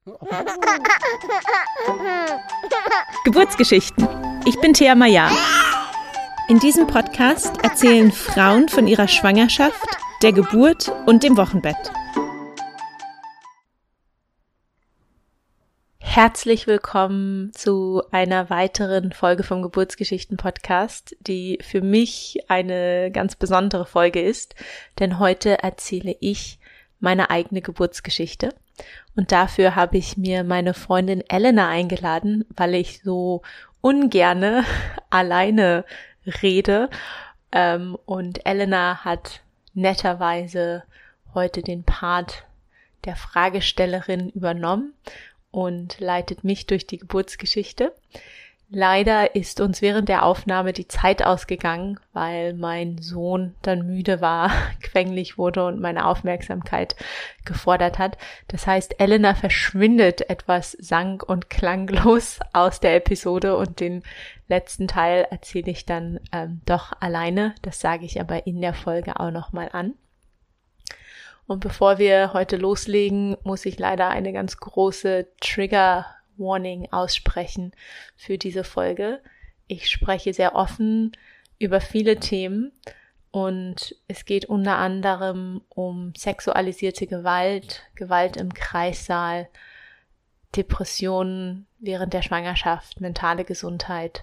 Geburtsgeschichten. Ich bin Thea Maya. In diesem Podcast erzählen Frauen von ihrer Schwangerschaft, der Geburt und dem Wochenbett. Herzlich willkommen zu einer weiteren Folge vom Geburtsgeschichten-Podcast, die für mich eine ganz besondere Folge ist, denn heute erzähle ich meine eigene Geburtsgeschichte. Und dafür habe ich mir meine Freundin Elena eingeladen, weil ich so ungerne alleine rede. Und Elena hat netterweise heute den Part der Fragestellerin übernommen und leitet mich durch die Geburtsgeschichte. Leider ist uns während der Aufnahme die Zeit ausgegangen, weil mein Sohn dann müde war, quengelig wurde und meine Aufmerksamkeit gefordert hat. Das heißt, Elena verschwindet etwas sang- und klanglos aus der Episode und den letzten Teil erzähle ich dann doch alleine. Das sage ich aber in der Folge auch nochmal an. Und bevor wir heute loslegen, muss ich leider eine ganz große Trigger-Warning aussprechen für diese Folge. Ich spreche sehr offen über viele Themen und es geht unter anderem um sexualisierte Gewalt, Gewalt im Kreissaal, Depressionen während der Schwangerschaft, mentale Gesundheit.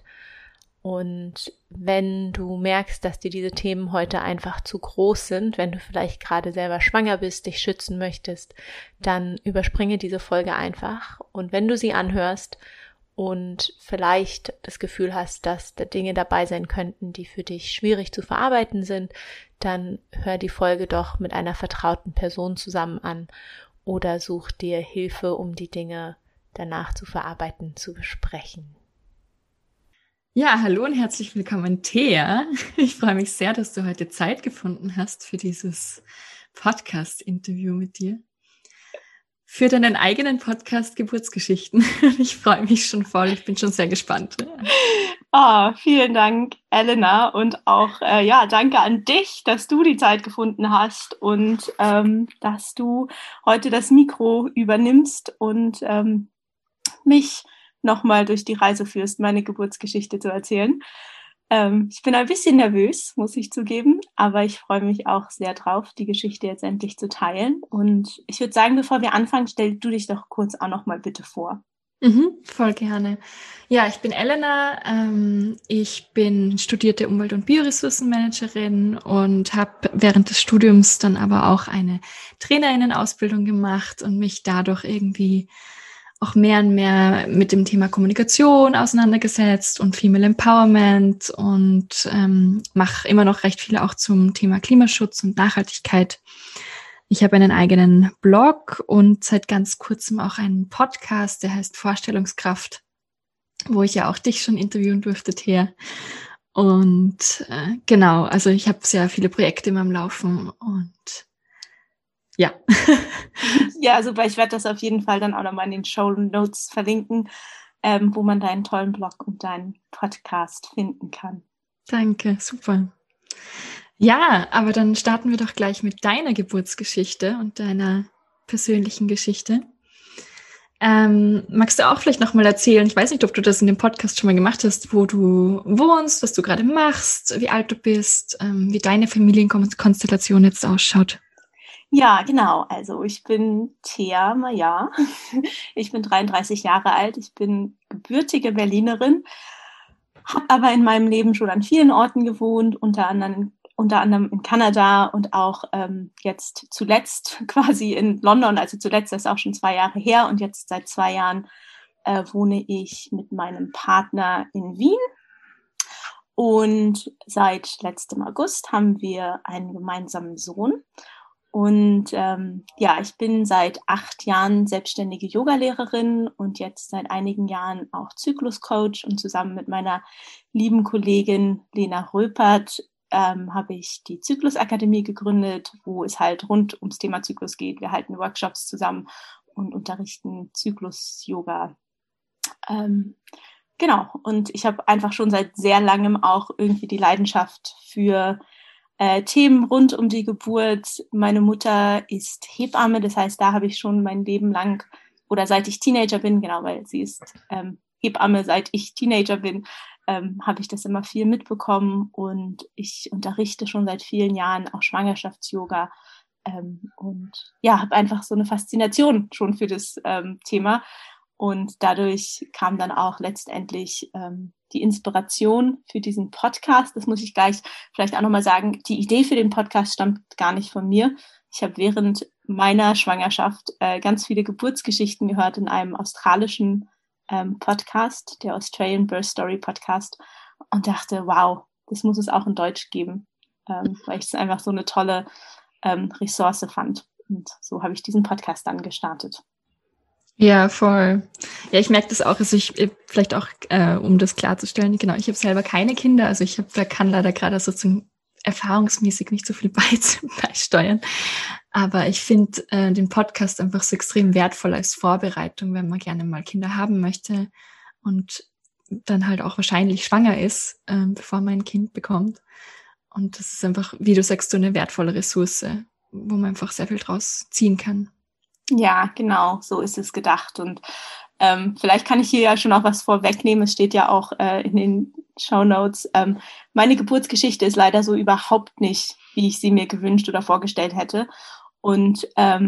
Und wenn du merkst, dass dir diese Themen heute einfach zu groß sind, wenn du vielleicht gerade selber schwanger bist, dich schützen möchtest, dann überspringe diese Folge einfach. Und wenn du sie anhörst und vielleicht das Gefühl hast, dass da Dinge dabei sein könnten, die für dich schwierig zu verarbeiten sind, dann hör die Folge doch mit einer vertrauten Person zusammen an oder such dir Hilfe, um die Dinge danach zu verarbeiten, zu besprechen. Ja, hallo und herzlich willkommen, Thea. Ich freue mich sehr, dass du heute Zeit gefunden hast für dieses Podcast-Interview mit dir. Für deinen eigenen Podcast Geburtsgeschichten. Ich freue mich schon voll, ich bin schon sehr gespannt. Vielen Dank, Elena, und auch danke an dich, dass du die Zeit gefunden hast und dass du heute das Mikro übernimmst und mich nochmal durch die Reise führst, meine Geburtsgeschichte zu erzählen. Ich bin ein bisschen nervös, muss ich zugeben, aber ich freue mich auch sehr drauf, die Geschichte jetzt endlich zu teilen. Und ich würde sagen, bevor wir anfangen, stell du dich doch kurz auch nochmal bitte vor. Voll gerne. Ja, ich bin Elena, ich bin studierte Umwelt- und Bioressourcenmanagerin und habe während des Studiums dann aber auch eine Trainerinnenausbildung gemacht und mich dadurch irgendwie auch mehr und mehr mit dem Thema Kommunikation auseinandergesetzt und Female Empowerment und mache immer noch recht viel auch zum Thema Klimaschutz und Nachhaltigkeit. Ich habe einen eigenen Blog und seit ganz kurzem auch einen Podcast, der heißt Vorstellungskraft, wo ich ja auch dich schon interviewen durfte, Thea. Und genau, also ich habe sehr viele Projekte immer am Laufen und ja. Ja, super. Ich werde das auf jeden Fall dann auch nochmal in den Shownotes verlinken, wo man deinen tollen Blog und deinen Podcast finden kann. Danke, super. Ja, aber dann starten wir doch gleich mit deiner Geburtsgeschichte und deiner persönlichen Geschichte. Magst du auch vielleicht nochmal erzählen, ich weiß nicht, ob du das in dem Podcast schon mal gemacht hast, wo du wohnst, was du gerade machst, wie alt du bist, wie deine Familienkonstellation jetzt ausschaut? Ja, genau. Also ich bin Thea Maya. Ich bin 33 Jahre alt. Ich bin gebürtige Berlinerin, habe aber in meinem Leben schon an vielen Orten gewohnt, unter anderem in Kanada und auch jetzt zuletzt quasi in London. Also zuletzt, das ist auch schon 2 Jahre her, und jetzt seit 2 Jahren wohne ich mit meinem Partner in Wien. Und seit letztem August haben wir einen gemeinsamen Sohn. Und ich bin seit 8 Jahren selbstständige Yogalehrerin und jetzt seit einigen Jahren auch Zykluscoach. Und zusammen mit meiner lieben Kollegin Lena Röpert habe ich die Zyklusakademie gegründet, wo es halt rund ums Thema Zyklus geht. Wir halten Workshops zusammen und unterrichten Zyklus-Yoga. Genau, und ich habe einfach schon seit sehr langem auch irgendwie die Leidenschaft für Themen rund um die Geburt. Meine Mutter ist Hebamme, das heißt, da habe ich schon mein Leben lang oder seit ich Teenager bin, genau, weil sie ist Hebamme, seit ich Teenager bin, habe ich das immer viel mitbekommen und ich unterrichte schon seit vielen Jahren auch Schwangerschafts-Yoga und ja, habe einfach so eine Faszination schon für das Thema und dadurch kam dann auch letztendlich die Inspiration für diesen Podcast. Das muss ich gleich vielleicht auch nochmal sagen. Die Idee für den Podcast stammt gar nicht von mir. Ich habe während meiner Schwangerschaft ganz viele Geburtsgeschichten gehört in einem australischen Podcast, der Australian Birth Story Podcast, und dachte, wow, das muss es auch in Deutsch geben, weil ich es einfach so eine tolle Ressource fand. Und so habe ich diesen Podcast dann gestartet. Ja, voll. Ja, ich merke das auch, also vielleicht auch, um das klarzustellen, genau, ich habe selber keine Kinder, also kann leider gerade sozusagen erfahrungsmäßig nicht so viel beisteuern. Aber ich finde den Podcast einfach so extrem wertvoll als Vorbereitung, wenn man gerne mal Kinder haben möchte und dann halt auch wahrscheinlich schwanger ist, bevor man ein Kind bekommt. Und das ist einfach, wie du sagst, so eine wertvolle Ressource, wo man einfach sehr viel draus ziehen kann. Ja, genau, so ist es gedacht. Und vielleicht kann ich hier ja schon auch was vorwegnehmen. Es steht ja auch in den Shownotes. Meine Geburtsgeschichte ist leider so überhaupt nicht, wie ich sie mir gewünscht oder vorgestellt hätte. Und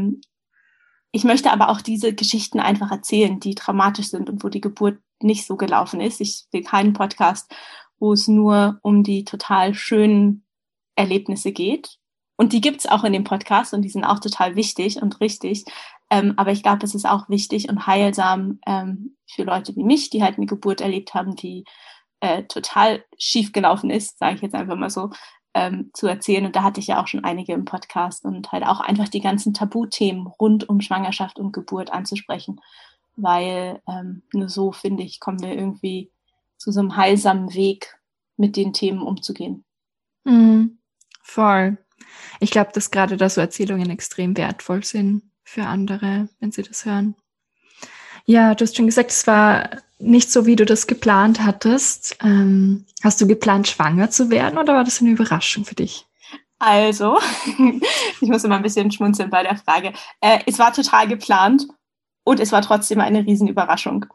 ich möchte aber auch diese Geschichten einfach erzählen, die dramatisch sind und wo die Geburt nicht so gelaufen ist. Ich will keinen Podcast, wo es nur um die total schönen Erlebnisse geht. Und die gibt's auch in dem Podcast und die sind auch total wichtig und richtig. Aber ich glaube, es ist auch wichtig und heilsam für Leute wie mich, die halt eine Geburt erlebt haben, die total schief gelaufen ist, sage ich jetzt einfach mal so, zu erzählen. Und da hatte ich ja auch schon einige im Podcast und halt auch einfach die ganzen Tabuthemen rund um Schwangerschaft und Geburt anzusprechen. Weil nur so, finde ich, kommen wir irgendwie zu so einem heilsamen Weg, mit den Themen umzugehen. Voll. Ich glaube, dass gerade da so Erzählungen extrem wertvoll sind für andere, wenn sie das hören. Ja, du hast schon gesagt, es war nicht so, wie du das geplant hattest. Hast du geplant, schwanger zu werden oder war das eine Überraschung für dich? Also, ich muss immer ein bisschen schmunzeln bei der Frage. Es war total geplant und es war trotzdem eine Riesenüberraschung.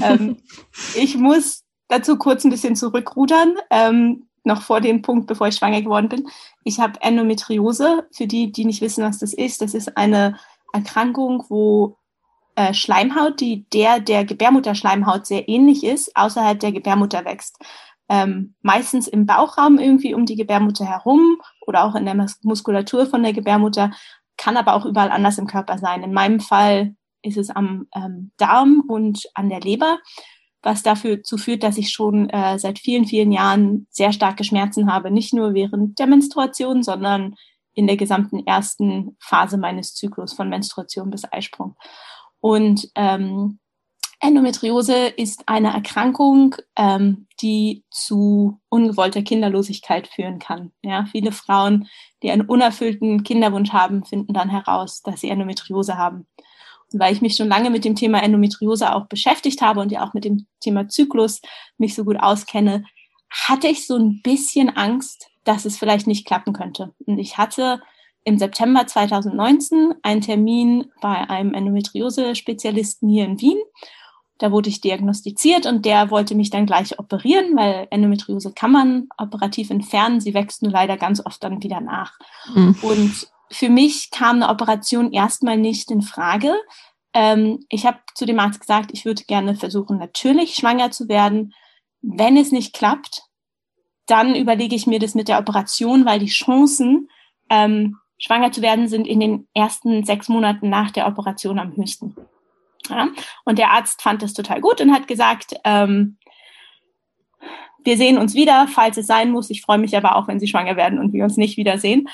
Ich muss dazu kurz ein bisschen zurückrudern. Noch vor dem Punkt, bevor ich schwanger geworden bin. Ich habe Endometriose. Für die, die nicht wissen, was das ist eine Erkrankung, wo Schleimhaut, die der Gebärmutterschleimhaut sehr ähnlich ist, außerhalb der Gebärmutter wächst. Meistens im Bauchraum irgendwie um die Gebärmutter herum oder auch in der Muskulatur von der Gebärmutter, kann aber auch überall anders im Körper sein. In meinem Fall ist es am Darm und an der Leber, was dazu führt, dass ich schon seit vielen, vielen Jahren sehr starke Schmerzen habe. Nicht nur während der Menstruation, sondern in der gesamten ersten Phase meines Zyklus, von Menstruation bis Eisprung. Und Endometriose ist eine Erkrankung, die zu ungewollter Kinderlosigkeit führen kann. Ja, viele Frauen, die einen unerfüllten Kinderwunsch haben, finden dann heraus, dass sie Endometriose haben. Und weil ich mich schon lange mit dem Thema Endometriose auch beschäftigt habe und ja auch mit dem Thema Zyklus mich so gut auskenne, hatte ich so ein bisschen Angst, dass es vielleicht nicht klappen könnte. Und ich hatte im September 2019 einen Termin bei einem Endometriose-Spezialisten hier in Wien. Da wurde ich diagnostiziert und der wollte mich dann gleich operieren, weil Endometriose kann man operativ entfernen. Sie wächst nur leider ganz oft dann wieder nach. Und für mich kam eine Operation erstmal nicht in Frage. Ich habe zu dem Arzt gesagt, ich würde gerne versuchen, natürlich schwanger zu werden. Wenn es nicht klappt, dann überlege ich mir das mit der Operation, weil die Chancen, schwanger zu werden, sind in den ersten 6 Monaten nach der Operation am höchsten. Ja? Und der Arzt fand das total gut und hat gesagt, wir sehen uns wieder, falls es sein muss. Ich freue mich aber auch, wenn Sie schwanger werden und wir uns nicht wiedersehen.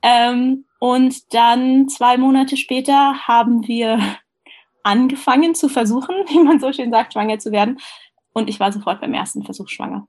Und dann 2 Monate später haben wir angefangen zu versuchen, wie man so schön sagt, schwanger zu werden. Und ich war sofort beim ersten Versuch schwanger.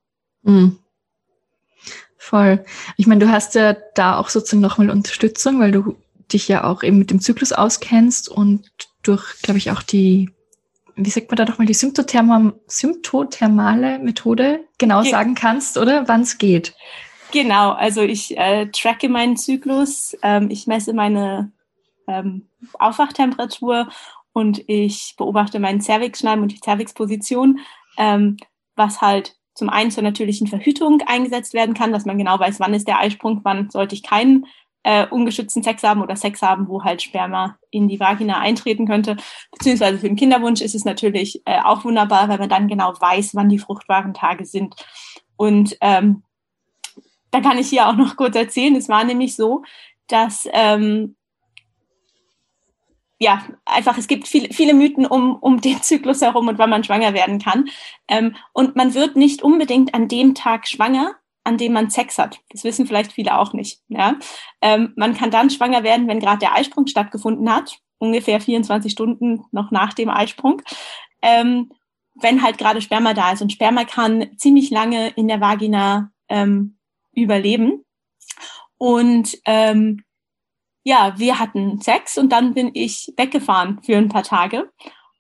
Voll. Ich meine, du hast ja da auch sozusagen nochmal Unterstützung, weil du dich ja auch eben mit dem Zyklus auskennst und durch, glaube ich, auch die, wie sagt man da nochmal, die symptothermale Methode genau sagen kannst, oder? Wann es geht. Genau, also ich tracke meinen Zyklus, ich messe meine Aufwachtemperatur und ich beobachte meinen Cervixschleim und die Cervixposition, was halt zum einen zur natürlichen Verhütung eingesetzt werden kann, dass man genau weiß, wann ist der Eisprung, wann sollte ich keinen ungeschützten Sex haben oder Sex haben, wo halt Sperma in die Vagina eintreten könnte. Beziehungsweise für den Kinderwunsch ist es natürlich auch wunderbar, weil man dann genau weiß, wann die fruchtbaren Tage sind. Und da kann ich hier auch noch kurz erzählen, es war nämlich so, dass einfach, es gibt viele Mythen um den Zyklus herum und wann man schwanger werden kann. Und man wird nicht unbedingt an dem Tag schwanger, an dem man Sex hat. Das wissen vielleicht viele auch nicht. Ja? Man kann dann schwanger werden, wenn gerade der Eisprung stattgefunden hat, ungefähr 24 Stunden noch nach dem Eisprung, wenn halt gerade Sperma da ist. Und Sperma kann ziemlich lange in der Vagina überleben. Und wir hatten Sex und dann bin ich weggefahren für ein paar Tage.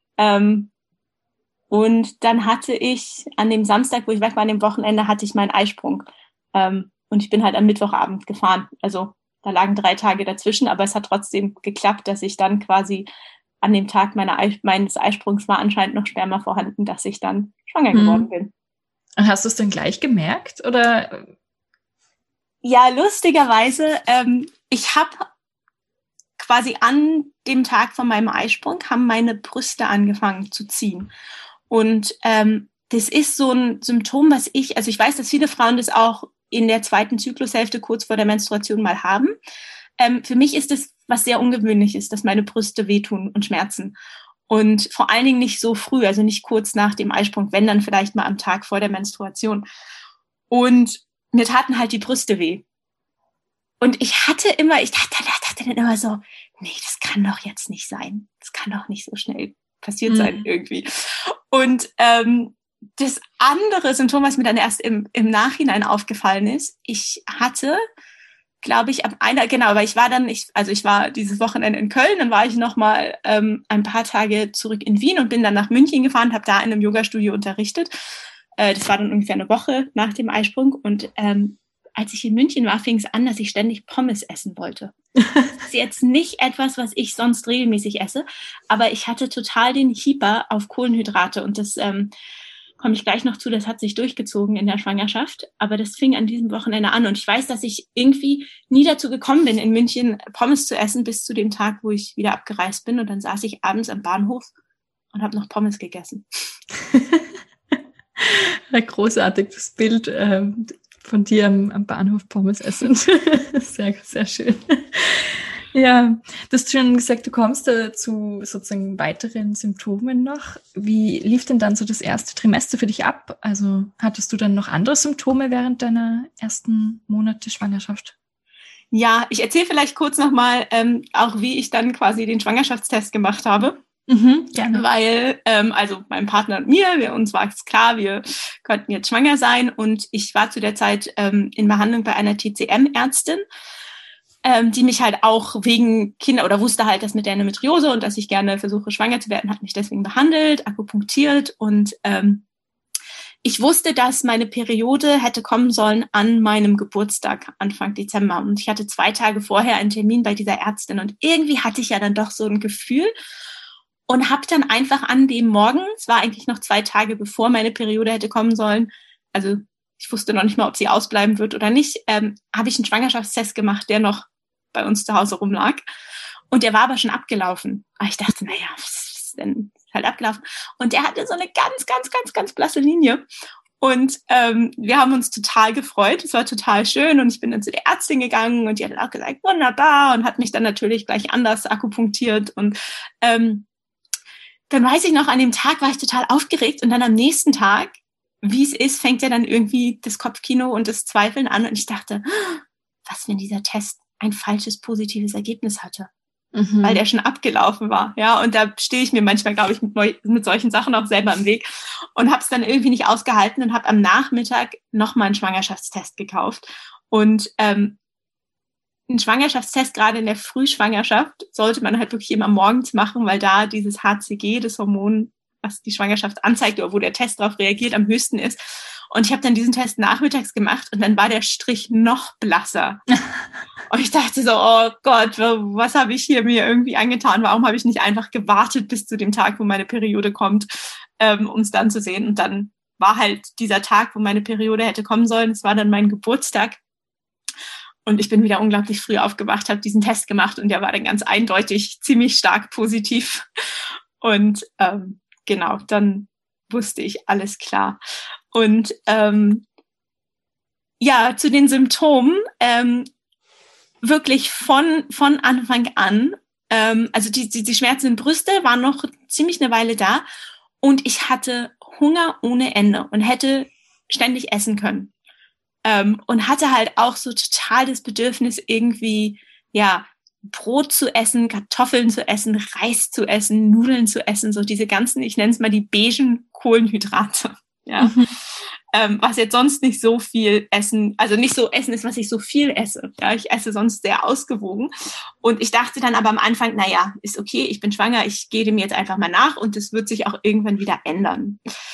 Und dann hatte ich an dem Samstag, wo ich weg war, an dem Wochenende, hatte ich meinen Eisprung. Und ich bin halt am Mittwochabend gefahren. Also da lagen 3 Tage dazwischen, aber es hat trotzdem geklappt, dass ich dann quasi an dem Tag meines Eisprungs war anscheinend noch Sperma vorhanden, dass ich dann schwanger geworden bin. Und hast du es dann gleich gemerkt, oder? Ja, lustigerweise, ich habe quasi an dem Tag von meinem Eisprung haben meine Brüste angefangen zu ziehen. Und das ist so ein Symptom, ich weiß, dass viele Frauen das auch in der 2. Zyklushälfte kurz vor der Menstruation mal haben. Für mich ist es was sehr Ungewöhnliches, dass meine Brüste wehtun und schmerzen. Und vor allen Dingen nicht so früh, also nicht kurz nach dem Eisprung, wenn dann vielleicht mal am Tag vor der Menstruation. Und mir taten halt die Brüste weh. Und ich dachte dann immer so, nee, das kann doch jetzt nicht sein. Das kann doch nicht so schnell passiert sein irgendwie. Und das andere Symptom, was mir dann erst im Nachhinein aufgefallen ist, ich hatte, glaube ich, weil ich war dieses Wochenende in Köln, dann war ich nochmal ein paar Tage zurück in Wien und bin dann nach München gefahren, habe da in einem Yogastudio unterrichtet. Das war dann ungefähr eine Woche nach dem Eisprung und als ich in München war, fing es an, dass ich ständig Pommes essen wollte. Das ist jetzt nicht etwas, was ich sonst regelmäßig esse, aber ich hatte total den Hyper auf Kohlenhydrate und das komme ich gleich noch zu, das hat sich durchgezogen in der Schwangerschaft, aber das fing an diesem Wochenende an und ich weiß, dass ich irgendwie nie dazu gekommen bin, in München Pommes zu essen, bis zu dem Tag, wo ich wieder abgereist bin und dann saß ich abends am Bahnhof und habe noch Pommes gegessen. Ein großartiges Bild von dir am Bahnhof Pommes essen. Sehr, sehr schön. Ja, du hast schon gesagt, du kommst zu sozusagen weiteren Symptomen noch. Wie lief denn dann so das erste Trimester für dich ab? Also hattest du dann noch andere Symptome während deiner ersten Monate Schwangerschaft? Ja, ich erzähle vielleicht kurz nochmal auch, wie ich dann quasi den Schwangerschaftstest gemacht habe. Gerne. Weil, mein Partner und uns war es klar, wir könnten jetzt schwanger sein und ich war zu der Zeit in Behandlung bei einer TCM-Ärztin, die mich halt auch wegen Kinder oder wusste halt, dass mit der Endometriose und dass ich gerne versuche, schwanger zu werden, hat mich deswegen behandelt, akupunktiert und ich wusste, dass meine Periode hätte kommen sollen an meinem Geburtstag, Anfang Dezember. Und ich hatte 2 Tage vorher einen Termin bei dieser Ärztin und irgendwie hatte ich ja dann doch so ein Gefühl, und habe dann einfach an dem Morgen, es war eigentlich noch 2 Tage bevor meine Periode hätte kommen sollen, also ich wusste noch nicht mal, ob sie ausbleiben wird oder nicht, habe ich einen Schwangerschaftstest gemacht, der noch bei uns zu Hause rumlag. Und der war aber schon abgelaufen. Aber ich dachte, naja, was ist denn halt abgelaufen? Und der hatte so eine ganz, ganz, ganz, ganz blasse Linie. Und wir haben uns total gefreut. Es war total schön. Und ich bin dann zu der Ärztin gegangen und die hat auch gesagt, wunderbar. Und hat mich dann natürlich gleich anders akupunktiert. Und dann weiß ich noch, an dem Tag war ich total aufgeregt und dann am nächsten Tag, wie es ist, fängt ja dann irgendwie das Kopfkino und das Zweifeln an und ich dachte, was, wenn dieser Test ein falsches, positives Ergebnis hatte, weil der schon abgelaufen war, ja, und da stehe ich mir manchmal, glaube ich, mit solchen Sachen auch selber im Weg und habe es dann irgendwie nicht ausgehalten und habe am Nachmittag nochmal einen Schwangerschaftstest gekauft und ein Schwangerschaftstest, gerade in der Frühschwangerschaft, sollte man halt wirklich immer morgens machen, weil da dieses HCG, das Hormon, was die Schwangerschaft anzeigt oder wo der Test darauf reagiert, am höchsten ist. Und ich habe dann diesen Test nachmittags gemacht und dann war der Strich noch blasser. Und ich dachte so, oh Gott, was habe ich hier mir irgendwie angetan? Warum habe ich nicht einfach gewartet bis zu dem Tag, wo meine Periode kommt, um es dann zu sehen? Und dann war halt dieser Tag, wo meine Periode hätte kommen sollen. Es war dann mein Geburtstag. Und ich bin wieder unglaublich früh aufgewacht, habe diesen Test gemacht und der war dann ganz eindeutig ziemlich stark positiv. Und genau, dann wusste ich, alles klar. Und ja, zu den Symptomen, wirklich von Anfang an, also die Schmerzen in Brüste waren noch ziemlich eine Weile da und ich hatte Hunger ohne Ende und hätte ständig essen können. Und hatte halt auch so total das Bedürfnis, irgendwie, ja, Brot zu essen, Kartoffeln zu essen, Reis zu essen, Nudeln zu essen, so diese ganzen, ich nenne es mal die beigen Kohlenhydrate, ja. Was jetzt sonst nicht so viel Essen, also nicht so Essen ist, was ich so viel esse. Ja, ich esse sonst sehr ausgewogen. Und ich dachte dann aber am Anfang, naja, ist okay, ich bin schwanger, ich gehe dem jetzt einfach mal nach und das wird sich auch irgendwann wieder ändern.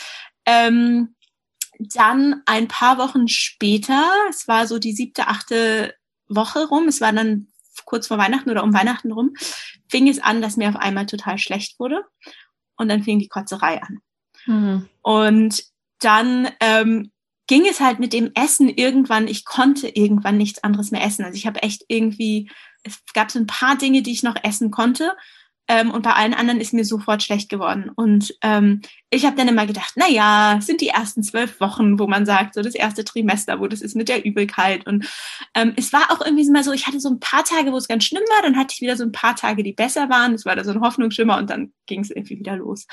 Dann ein paar Wochen später, es war so die 7., 8. Woche rum, es war dann kurz vor Weihnachten oder um Weihnachten rum, fing es an, dass mir auf einmal total schlecht wurde. Und dann fing die Kotzerei an. Mhm. Und dann ging es halt mit dem Essen irgendwann, ich konnte irgendwann nichts anderes mehr essen. Also ich habe echt irgendwie, es gab so ein paar Dinge, die ich noch essen konnte. Und bei allen anderen ist mir sofort schlecht geworden. Und ich habe dann immer gedacht, naja, es sind die ersten 12 Wochen, wo man sagt, so das erste Trimester, wo das ist mit der Übelkeit. Und es war auch irgendwie mal so, ich hatte so ein paar Tage, wo es ganz schlimm war, dann hatte ich wieder so ein paar Tage, die besser waren. Es war da so ein Hoffnungsschimmer und dann ging es irgendwie wieder los.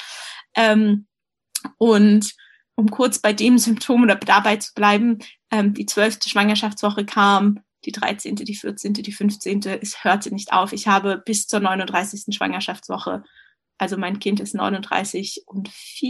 Und um kurz bei dem Symptom oder dabei zu bleiben, die 12. Schwangerschaftswoche kam, die 13., die 14., die 15., es hörte nicht auf. Ich habe bis zur 39. Schwangerschaftswoche, also mein Kind ist 39 und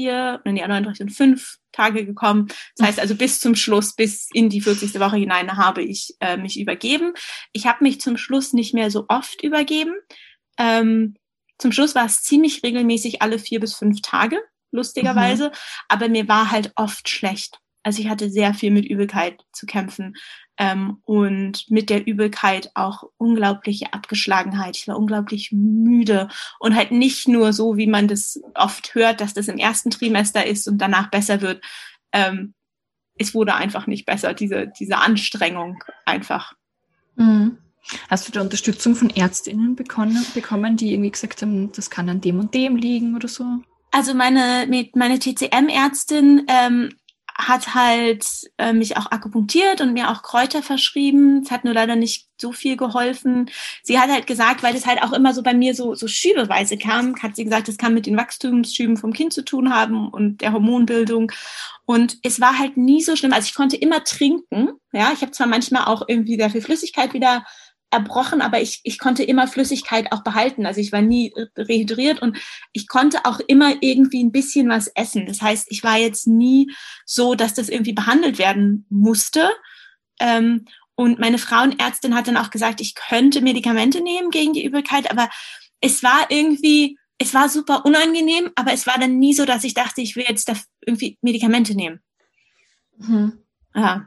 5 Tage gekommen. Das heißt also bis zum Schluss, bis in die 40. Woche hinein habe ich mich übergeben. Ich habe mich zum Schluss nicht mehr so oft übergeben. Zum Schluss war es ziemlich regelmäßig alle 4 bis 5 Tage, lustigerweise. Aber mir war halt oft schlecht. Also ich hatte sehr viel mit Übelkeit zu kämpfen. Und mit der Übelkeit auch unglaubliche Abgeschlagenheit. Ich war unglaublich müde und halt nicht nur so, wie man das oft hört, dass das im ersten Trimester ist und danach besser wird. Es wurde einfach nicht besser, diese Anstrengung einfach. Mhm. Hast du da Unterstützung von Ärztinnen bekommen, die irgendwie gesagt haben, das kann an dem und dem liegen oder so? Also meine TCM-Ärztin hat halt mich auch akupunktiert und mir auch Kräuter verschrieben. Es hat nur leider nicht so viel geholfen. Sie hat halt gesagt, weil das halt auch immer so bei mir so schübeweise kam, hat sie gesagt, das kann mit den Wachstumsschüben vom Kind zu tun haben und der Hormonbildung. Und es war halt nie so schlimm. Also ich konnte immer trinken. Ja, ich habe zwar manchmal auch irgendwie sehr viel Flüssigkeit wieder erbrochen, aber ich konnte immer Flüssigkeit auch behalten. Also ich war nie rehydriert und ich konnte auch immer irgendwie ein bisschen was essen. Das heißt, ich war jetzt nie so, dass das irgendwie behandelt werden musste. Und meine Frauenärztin hat dann auch gesagt, ich könnte Medikamente nehmen gegen die Übelkeit, aber es war super unangenehm, aber es war dann nie so, dass ich dachte, ich will jetzt da irgendwie Medikamente nehmen. Mhm. Ja.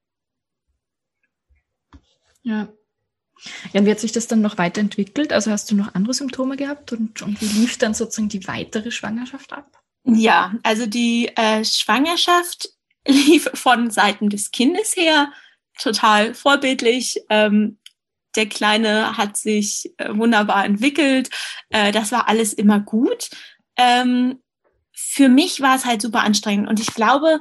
Ja. Ja, und wie hat sich das dann noch weiterentwickelt? Also hast du noch andere Symptome gehabt und wie lief dann sozusagen die weitere Schwangerschaft ab? Ja, also die Schwangerschaft lief von Seiten des Kindes her total vorbildlich. Der Kleine hat sich wunderbar entwickelt. Das war alles immer gut. Für mich war es halt super anstrengend und ich glaube,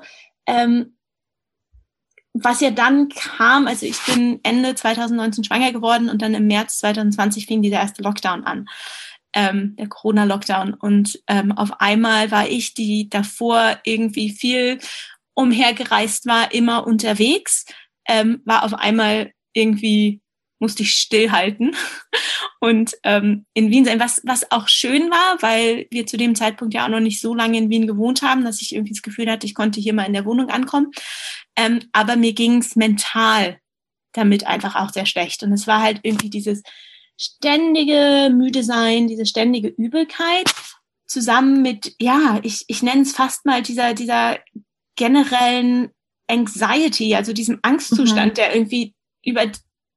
was ja dann kam, also ich bin Ende 2019 schwanger geworden und dann im März 2020 fing dieser erste Lockdown an, der Corona-Lockdown. Und auf einmal war ich, die davor irgendwie viel umhergereist war, immer unterwegs, war auf einmal irgendwie, musste ich stillhalten und in Wien sein, was auch schön war, weil wir zu dem Zeitpunkt ja auch noch nicht so lange in Wien gewohnt haben, dass ich irgendwie das Gefühl hatte, ich konnte hier mal in der Wohnung ankommen. Aber mir ging's mental damit einfach auch sehr schlecht. Und es war halt irgendwie dieses ständige Müde sein, diese ständige Übelkeit zusammen mit, ja, ich nenne es fast mal dieser generellen Anxiety, also diesem Angstzustand, der irgendwie über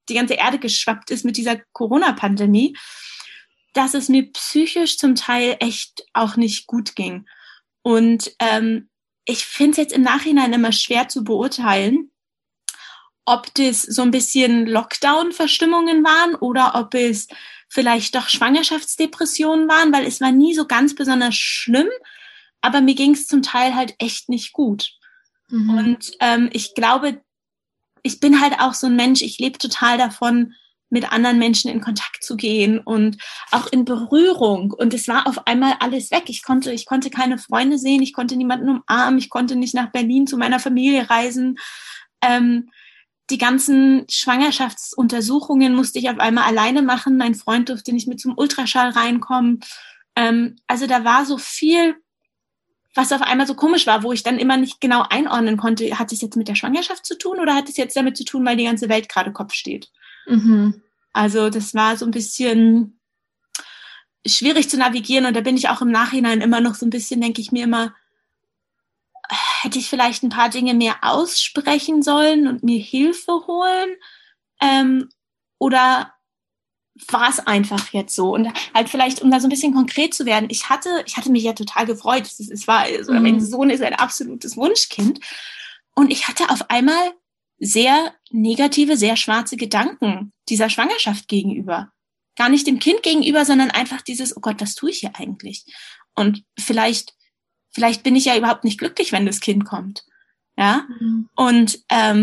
die ganze Erde geschwappt ist mit dieser Corona-Pandemie, dass es mir psychisch zum Teil echt auch nicht gut ging. Und ich finde es jetzt im Nachhinein immer schwer zu beurteilen, ob das so ein bisschen Lockdown-Verstimmungen waren oder ob es vielleicht doch Schwangerschaftsdepressionen waren, weil es war nie so ganz besonders schlimm, aber mir ging es zum Teil halt echt nicht gut. Und ich glaube, ich bin halt auch so ein Mensch, ich lebe total davon, mit anderen Menschen in Kontakt zu gehen und auch in Berührung. Und es war auf einmal alles weg. Ich konnte keine Freunde sehen, ich konnte niemanden umarmen, ich konnte nicht nach Berlin zu meiner Familie reisen. Die ganzen Schwangerschaftsuntersuchungen musste ich auf einmal alleine machen. Mein Freund durfte nicht mit zum Ultraschall reinkommen. Also da war so viel, was auf einmal so komisch war, wo ich dann immer nicht genau einordnen konnte, hat es jetzt mit der Schwangerschaft zu tun oder hat es jetzt damit zu tun, weil die ganze Welt gerade Kopf steht? Also das war so ein bisschen schwierig zu navigieren und da bin ich auch im Nachhinein immer noch so ein bisschen, denke ich mir immer, hätte ich vielleicht ein paar Dinge mehr aussprechen sollen und mir Hilfe holen? Oder war es einfach jetzt so? Und halt vielleicht, um da so ein bisschen konkret zu werden, ich hatte mich ja total gefreut. Mein Sohn ist ein absolutes Wunschkind. Und ich hatte auf einmal sehr negative, sehr schwarze Gedanken dieser Schwangerschaft gegenüber. Gar nicht dem Kind gegenüber, sondern einfach dieses, oh Gott, was tue ich hier eigentlich? Und vielleicht bin ich ja überhaupt nicht glücklich, wenn das Kind kommt. Ja. Und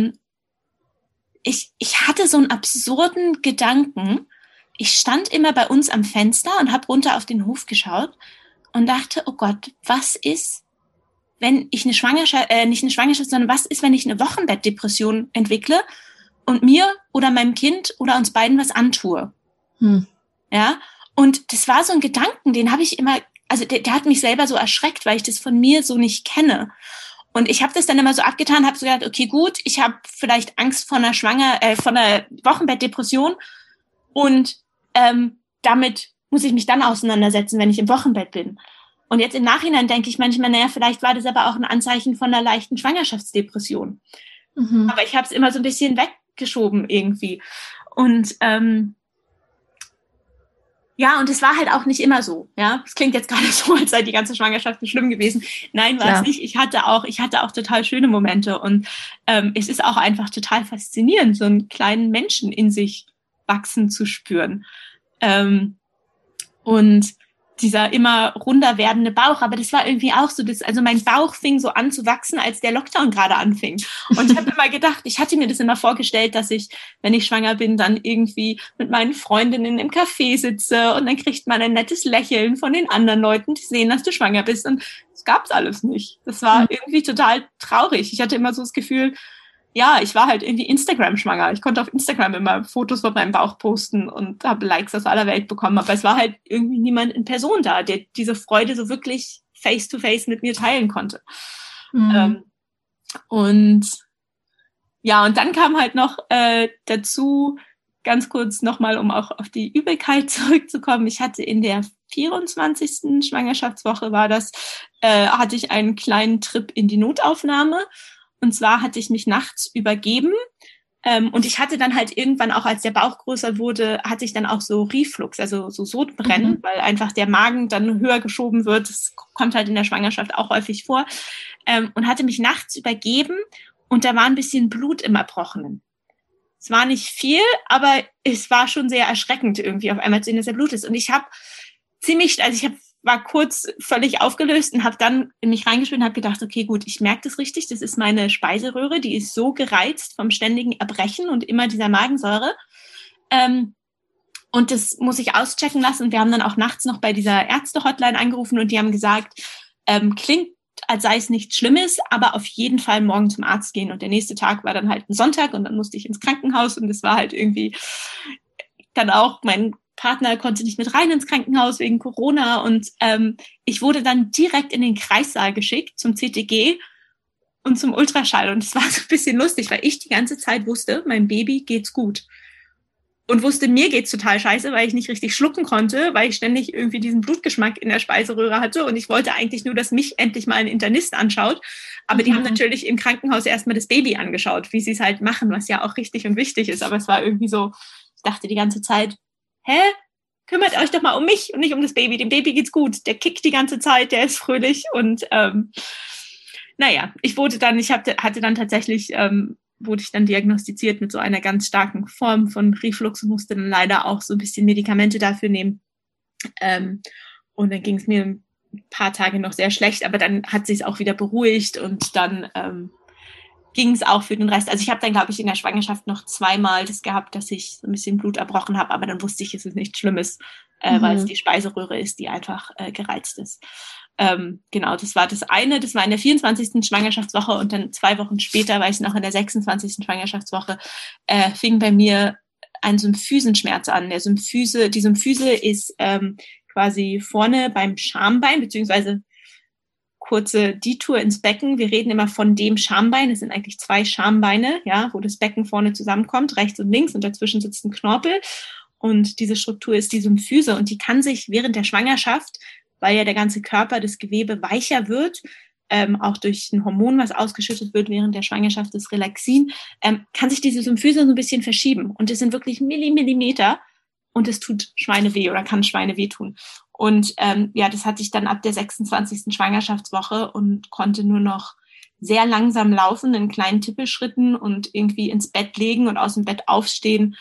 ich hatte so einen absurden Gedanken. Ich stand immer bei uns am Fenster und habe runter auf den Hof geschaut und dachte, oh Gott, was ist, wenn ich nicht eine Schwangerschaft, sondern was ist, wenn ich eine Wochenbettdepression entwickle und mir oder meinem Kind oder uns beiden was antue? Ja. Und das war so ein Gedanken, den habe ich immer, also der hat mich selber so erschreckt, weil ich das von mir so nicht kenne. Und ich habe das dann immer so abgetan, habe so gedacht, okay, gut, ich habe vielleicht Angst vor einer Wochenbettdepression und damit muss ich mich dann auseinandersetzen, wenn ich im Wochenbett bin. Und jetzt im Nachhinein denke ich manchmal, naja, vielleicht war das aber auch ein Anzeichen von einer leichten Schwangerschaftsdepression. Aber ich habe es immer so ein bisschen weggeschoben irgendwie. Und ja, und es war halt auch nicht immer so. Ja, es klingt jetzt gerade so, als sei die ganze Schwangerschaft schlimm gewesen. Nein, war es nicht. Ich hatte auch total schöne Momente und es ist auch einfach total faszinierend, so einen kleinen Menschen in sich wachsen zu spüren. Und dieser immer runder werdende Bauch, aber das war irgendwie auch so, also mein Bauch fing so an zu wachsen, als der Lockdown gerade anfing. Und ich habe immer gedacht, ich hatte mir das immer vorgestellt, dass ich, wenn ich schwanger bin, dann irgendwie mit meinen Freundinnen im Café sitze und dann kriegt man ein nettes Lächeln von den anderen Leuten, die sehen, dass du schwanger bist. Und das gab's alles nicht. Das war irgendwie total traurig. Ich hatte immer so das Gefühl, ja, ich war halt irgendwie Instagram-schwanger. Ich konnte auf Instagram immer Fotos von meinem Bauch posten und habe Likes aus aller Welt bekommen. Aber es war halt irgendwie niemand in Person da, der diese Freude so wirklich face-to-face mit mir teilen konnte. Und ja, und dann kam halt noch dazu, ganz kurz nochmal, um auch auf die Übelkeit zurückzukommen. Ich hatte in der 24. Schwangerschaftswoche hatte ich einen kleinen Trip in die Notaufnahme. Und zwar hatte ich mich nachts übergeben und ich hatte dann halt irgendwann auch, als der Bauch größer wurde, hatte ich dann auch so Reflux, also so Sodbrennen, weil einfach der Magen dann höher geschoben wird. Das kommt halt in der Schwangerschaft auch häufig vor. Und hatte mich nachts übergeben und da war ein bisschen Blut im Erbrochenen. Es war nicht viel, aber es war schon sehr erschreckend irgendwie auf einmal zu sehen, dass er Blut ist. Und ich war kurz völlig aufgelöst und habe dann in mich reingeschwimmt und habe gedacht, okay, gut, ich merke das richtig, das ist meine Speiseröhre, die ist so gereizt vom ständigen Erbrechen und immer dieser Magensäure. Und das muss ich auschecken lassen. Und wir haben dann auch nachts noch bei dieser Ärzte-Hotline angerufen und die haben gesagt, klingt, als sei es nichts Schlimmes, aber auf jeden Fall morgen zum Arzt gehen. Und der nächste Tag war dann halt ein Sonntag und dann musste ich ins Krankenhaus und das war halt irgendwie dann auch, mein Partner konnte nicht mit rein ins Krankenhaus wegen Corona und ich wurde dann direkt in den Kreissaal geschickt zum CTG und zum Ultraschall und es war so ein bisschen lustig, weil ich die ganze Zeit wusste, meinem Baby geht's gut. und wusste, mir geht's total scheiße, weil ich nicht richtig schlucken konnte, weil ich ständig irgendwie diesen Blutgeschmack in der Speiseröhre hatte und ich wollte eigentlich nur, dass mich endlich mal ein Internist anschaut. Aber die haben natürlich im Krankenhaus erstmal das Baby angeschaut, wie sie es halt machen, was ja auch richtig und wichtig ist. Aber es war irgendwie so, ich dachte die ganze Zeit, kümmert euch doch mal um mich und nicht um das Baby. Dem Baby geht's gut, der kickt die ganze Zeit, der ist fröhlich und wurde ich dann diagnostiziert mit so einer ganz starken Form von Reflux und musste dann leider auch so ein bisschen Medikamente dafür nehmen. Und dann ging es mir ein paar Tage noch sehr schlecht, aber dann hat sich es auch wieder beruhigt und dann ging es auch für den Rest. Also ich habe dann, glaube ich, in der Schwangerschaft noch zweimal das gehabt, dass ich so ein bisschen Blut erbrochen habe, aber dann wusste ich, es ist nichts Schlimmes, weil es die Speiseröhre ist, die einfach gereizt ist. Genau, das war das eine. Das war in der 24. Schwangerschaftswoche und dann 2 Wochen später, war ich noch in der 26. Schwangerschaftswoche, fing bei mir ein Symphysenschmerz an. Die Symphyse ist quasi vorne beim Schambein, beziehungsweise kurze Detour ins Becken. Wir reden immer von dem Schambein. Es sind eigentlich 2 Schambeine, ja, wo das Becken vorne zusammenkommt, rechts und links, und dazwischen sitzt ein Knorpel. Und diese Struktur ist die Symphyse und die kann sich während der Schwangerschaft, weil ja der ganze Körper, das Gewebe weicher wird, auch durch ein Hormon, was ausgeschüttet wird während der Schwangerschaft, das Relaxin, kann sich diese Symphyse so ein bisschen verschieben. Und es sind wirklich Millimeter und es tut Schweine weh oder kann Schweine wehtun. Und das hatte ich dann ab der 26. Schwangerschaftswoche und konnte nur noch sehr langsam laufen, in kleinen Tippelschritten und irgendwie ins Bett legen und aus dem Bett aufstehen,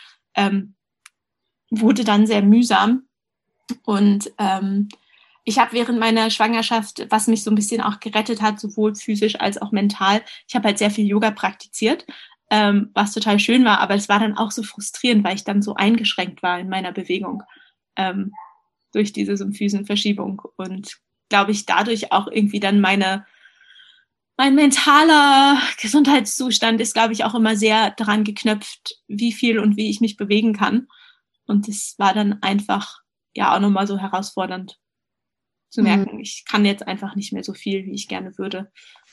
wurde dann sehr mühsam. Und ich habe während meiner Schwangerschaft, was mich so ein bisschen auch gerettet hat, sowohl physisch als auch mental, ich habe halt sehr viel Yoga praktiziert, was total schön war, aber es war dann auch so frustrierend, weil ich dann so eingeschränkt war in meiner Bewegung durch diese Symphysenverschiebung und glaube ich dadurch auch irgendwie dann mein mentaler Gesundheitszustand ist, glaube ich, auch immer sehr daran geknüpft, wie viel und wie ich mich bewegen kann. Und das war dann einfach ja auch nochmal so herausfordernd zu merken, ich kann jetzt einfach nicht mehr so viel, wie ich gerne würde.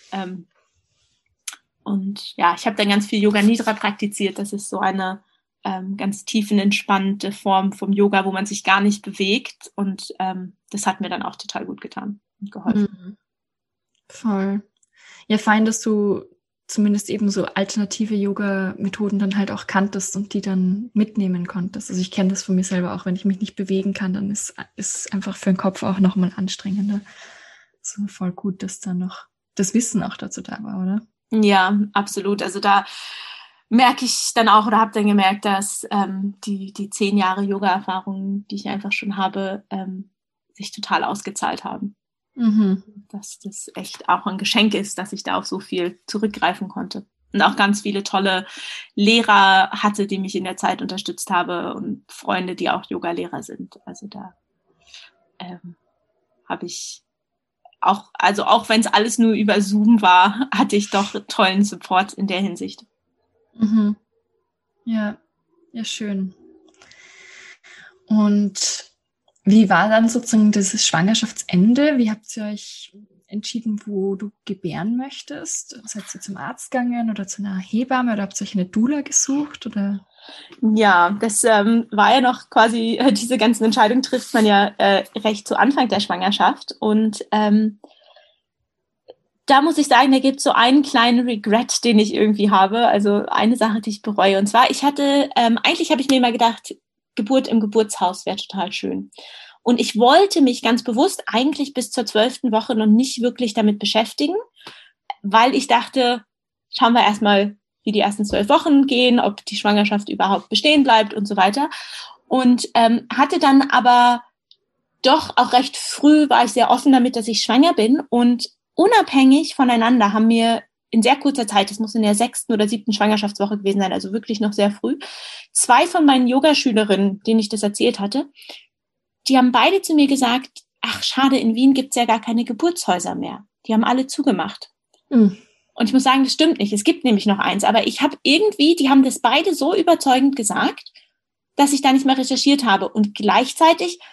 Und ja, ich habe dann ganz viel Yoga Nidra praktiziert. Das ist so eine ganz tiefenentspannte Form vom Yoga, wo man sich gar nicht bewegt. Und das hat mir dann auch total gut getan und geholfen. Voll. Ja, fein, dass du zumindest eben so alternative Yoga-Methoden dann halt auch kanntest und die dann mitnehmen konntest. Also ich kenne das von mir selber auch, wenn ich mich nicht bewegen kann, dann ist einfach für den Kopf auch nochmal anstrengender. So voll gut, dass da noch das Wissen auch dazu da war, oder? Ja, absolut. Also da merke ich dann auch oder habe dann gemerkt, dass die 10 Jahre Yoga-Erfahrung, die ich einfach schon habe, sich total ausgezahlt haben. Dass das echt auch ein Geschenk ist, dass ich da auf so viel zurückgreifen konnte. Und auch ganz viele tolle Lehrer hatte, die mich in der Zeit unterstützt haben und Freunde, die auch Yoga-Lehrer sind. Also da habe ich auch wenn es alles nur über Zoom war, hatte ich doch tollen Support in der Hinsicht. Ja, schön. Und wie war dann sozusagen das Schwangerschaftsende? Wie habt ihr euch entschieden, wo du gebären möchtest? Seid ihr zum Arzt gegangen oder zu einer Hebamme oder habt ihr euch eine Doula gesucht? Oder? Ja, das war ja noch quasi, diese ganzen Entscheidungen trifft man ja recht zu Anfang der Schwangerschaft. Und da muss ich sagen, da gibt es so einen kleinen Regret, den ich irgendwie habe. Also eine Sache, die ich bereue. Und zwar, eigentlich habe ich mir immer gedacht, Geburt im Geburtshaus wäre total schön. Und ich wollte mich ganz bewusst eigentlich bis zur 12. Woche noch nicht wirklich damit beschäftigen, weil ich dachte, schauen wir erstmal, wie die ersten 12 Wochen gehen, ob die Schwangerschaft überhaupt bestehen bleibt und so weiter. Und hatte dann aber doch auch recht früh, war ich sehr offen damit, dass ich schwanger bin. Und unabhängig voneinander haben mir in sehr kurzer Zeit, das muss in der 6. oder 7. Schwangerschaftswoche gewesen sein, also wirklich noch sehr früh, 2 von meinen Yogaschülerinnen, denen ich das erzählt hatte, die haben beide zu mir gesagt, ach schade, in Wien gibt's ja gar keine Geburtshäuser mehr. Die haben alle zugemacht. Und ich muss sagen, das stimmt nicht. Es gibt nämlich noch eins, aber ich habe die haben das beide so überzeugend gesagt, dass ich da nicht mehr recherchiert habe. Und gleichzeitig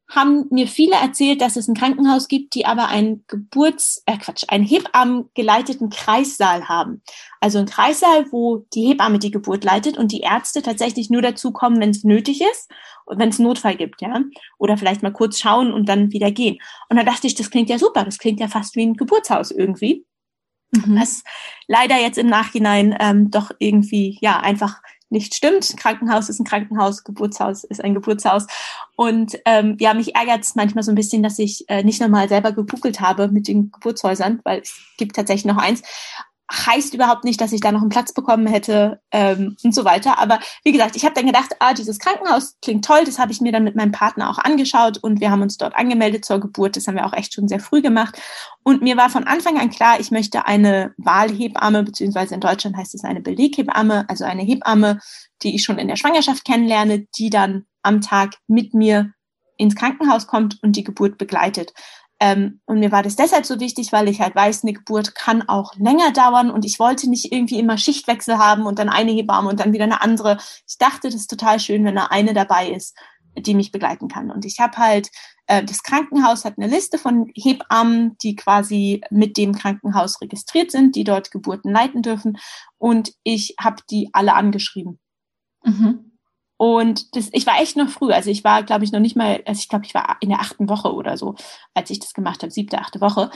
haben mir viele erzählt, dass es ein Krankenhaus gibt, die aber einen Hebammen geleiteten Kreissaal haben. Also ein Kreissaal, wo die Hebamme die Geburt leitet und die Ärzte tatsächlich nur dazu kommen, wenn es nötig ist und wenn es einen Notfall gibt, ja. Oder vielleicht mal kurz schauen und dann wieder gehen. Und da dachte ich, das klingt ja super, das klingt ja fast wie ein Geburtshaus irgendwie. Was leider jetzt im Nachhinein doch irgendwie, ja, einfach nicht stimmt. Krankenhaus ist ein Krankenhaus, Geburtshaus ist ein Geburtshaus. Und ja, mich ärgert es manchmal so ein bisschen, dass ich nicht nochmal selber gegoogelt habe mit den Geburtshäusern, weil es gibt tatsächlich noch eins. Heißt überhaupt nicht, dass ich da noch einen Platz bekommen hätte und so weiter. Aber wie gesagt, ich habe dann gedacht, dieses Krankenhaus klingt toll. Das habe ich mir dann mit meinem Partner auch angeschaut und wir haben uns dort angemeldet zur Geburt. Das haben wir auch echt schon sehr früh gemacht. Und mir war von Anfang an klar, ich möchte eine Wahlhebamme, beziehungsweise in Deutschland heißt es eine Beleghebamme, also eine Hebamme, die ich schon in der Schwangerschaft kennenlerne, die dann am Tag mit mir ins Krankenhaus kommt und die Geburt begleitet. Und mir war das deshalb so wichtig, weil ich halt weiß, eine Geburt kann auch länger dauern und ich wollte nicht irgendwie immer Schichtwechsel haben und dann eine Hebamme und dann wieder eine andere. Ich dachte, das ist total schön, wenn da eine dabei ist, die mich begleiten kann. Und ich habe halt, das Krankenhaus hat eine Liste von Hebammen, die quasi mit dem Krankenhaus registriert sind, die dort Geburten leiten dürfen. Und ich habe die alle angeschrieben. Und ich war echt noch früh, also ich war, glaube ich, noch nicht mal, also ich glaube, ich war in der 8. Woche oder so, als ich das gemacht habe, 7., 8. Woche.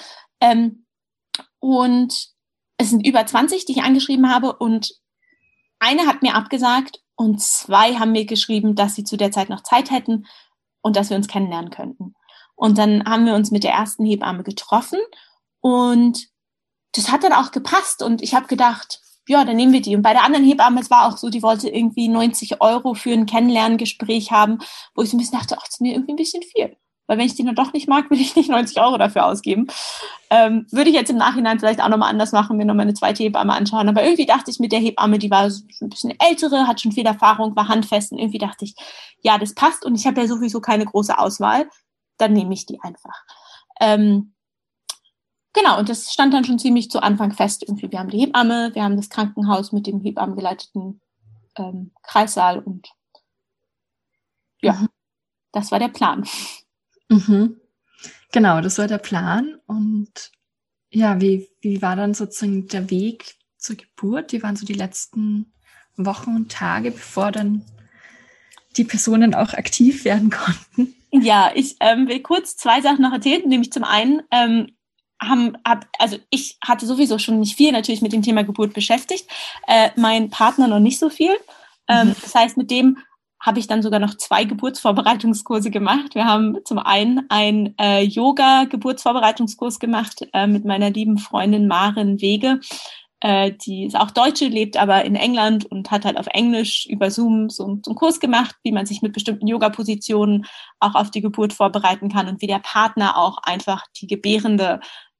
Und es sind über 20, die ich angeschrieben habe und eine hat mir abgesagt und 2 haben mir geschrieben, dass sie zu der Zeit noch Zeit hätten und dass wir uns kennenlernen könnten. Und dann haben wir uns mit der ersten Hebamme getroffen und das hat dann auch gepasst und ich habe gedacht, ja, dann nehmen wir die. Und bei der anderen Hebamme, es war auch so, die wollte irgendwie 90 € für ein Kennenlerngespräch haben, wo ich so ein bisschen dachte, ach, das ist mir irgendwie ein bisschen viel. Weil wenn ich die dann doch nicht mag, will ich nicht 90 € dafür ausgeben. Würde ich jetzt im Nachhinein vielleicht auch nochmal anders machen, mir nochmal eine zweite Hebamme anschauen. Aber irgendwie dachte ich mit der Hebamme, die war so ein bisschen ältere, hat schon viel Erfahrung, war handfest. Und irgendwie dachte ich, ja, das passt. Und ich habe ja sowieso keine große Auswahl. Dann nehme ich die einfach. Genau, und das stand dann schon ziemlich zu Anfang fest. Irgendwie, wir haben die Hebamme, wir haben das Krankenhaus mit dem hebammengeleiteten Kreissaal und ja, das war der Plan. Genau, das war der Plan. Und ja, wie war dann sozusagen der Weg zur Geburt? Wie waren so die letzten Wochen und Tage, bevor dann die Personen auch aktiv werden konnten? Ja, ich will kurz 2 Sachen noch erzählen, nämlich zum einen also ich hatte sowieso schon nicht viel natürlich mit dem Thema Geburt beschäftigt, mein Partner noch nicht so viel. Das heißt, mit dem habe ich dann sogar noch 2 Geburtsvorbereitungskurse gemacht. Wir haben zum einen einen Yoga-Geburtsvorbereitungskurs gemacht mit meiner lieben Freundin Maren Wege. Die ist auch Deutsche, lebt aber in England und hat halt auf Englisch über Zoom so einen Kurs gemacht, wie man sich mit bestimmten Yoga-Positionen auch auf die Geburt vorbereiten kann und wie der Partner auch einfach die Gebärende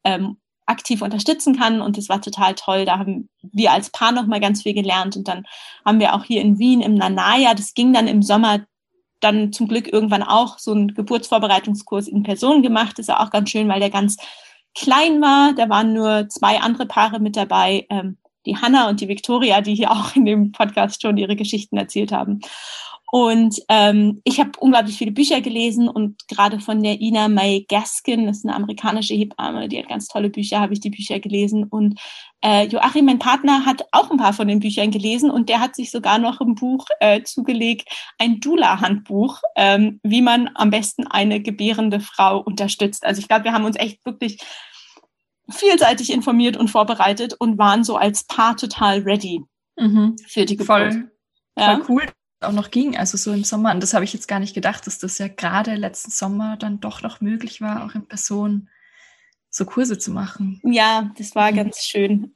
aktiv unterstützen kann. Und das war total toll. Da haben wir als Paar noch mal ganz viel gelernt. Und dann haben wir auch hier in Wien im Nanaya, das ging dann im Sommer dann zum Glück irgendwann auch, so einen Geburtsvorbereitungskurs in Person gemacht. Das ist auch ganz schön, weil der ganz klein war. Da waren nur 2 andere Paare mit dabei, die Hannah und die Victoria, die hier auch in dem Podcast schon ihre Geschichten erzählt haben. Und ich habe unglaublich viele Bücher gelesen und gerade von der Ina May Gaskin, das ist eine amerikanische Hebamme, die hat ganz tolle Bücher, habe ich die Bücher gelesen. Und Joachim, mein Partner, hat auch ein paar von den Büchern gelesen und der hat sich sogar noch ein Buch zugelegt, ein Doula-Handbuch, wie man am besten eine gebärende Frau unterstützt. Also ich glaube, wir haben uns echt wirklich vielseitig informiert und vorbereitet und waren so als Paar total ready für die Geburt. Voll cool. Auch noch ging, also so im Sommer, und das habe ich jetzt gar nicht gedacht, dass das ja gerade letzten Sommer dann doch noch möglich war, auch in Person so Kurse zu machen. Ja, das war ganz schön.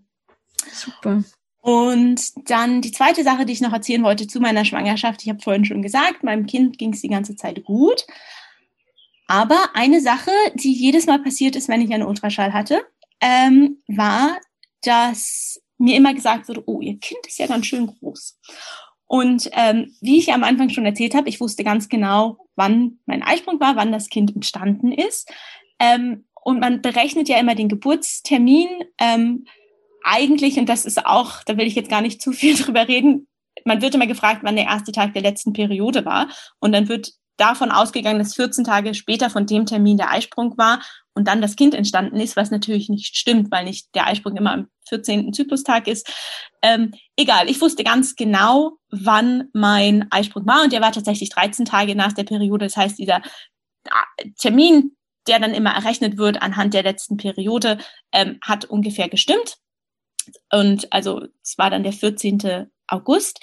Super. Und dann die zweite Sache, die ich noch erzählen wollte zu meiner Schwangerschaft, ich habe vorhin schon gesagt, meinem Kind ging es die ganze Zeit gut, aber eine Sache, die jedes Mal passiert ist, wenn ich einen Ultraschall hatte, war, dass mir immer gesagt wurde, oh, ihr Kind ist ja ganz schön groß. Und wie ich am Anfang schon erzählt habe, ich wusste ganz genau, wann mein Eisprung war, wann das Kind entstanden ist. Und man berechnet ja immer den Geburtstermin. Eigentlich, und das ist auch, da will ich jetzt gar nicht zu viel drüber reden, man wird immer gefragt, wann der erste Tag der letzten Periode war. Und dann wird davon ausgegangen, dass 14 Tage später von dem Termin der Eisprung war und dann das Kind entstanden ist, was natürlich nicht stimmt, weil nicht der Eisprung immer am 14. Zyklustag ist. Egal, ich wusste ganz genau, wann mein Eisprung war und der war tatsächlich 13 Tage nach der Periode. Das heißt, dieser Termin, der dann immer errechnet wird anhand der letzten Periode, hat ungefähr gestimmt. Und also es war dann der 14. August.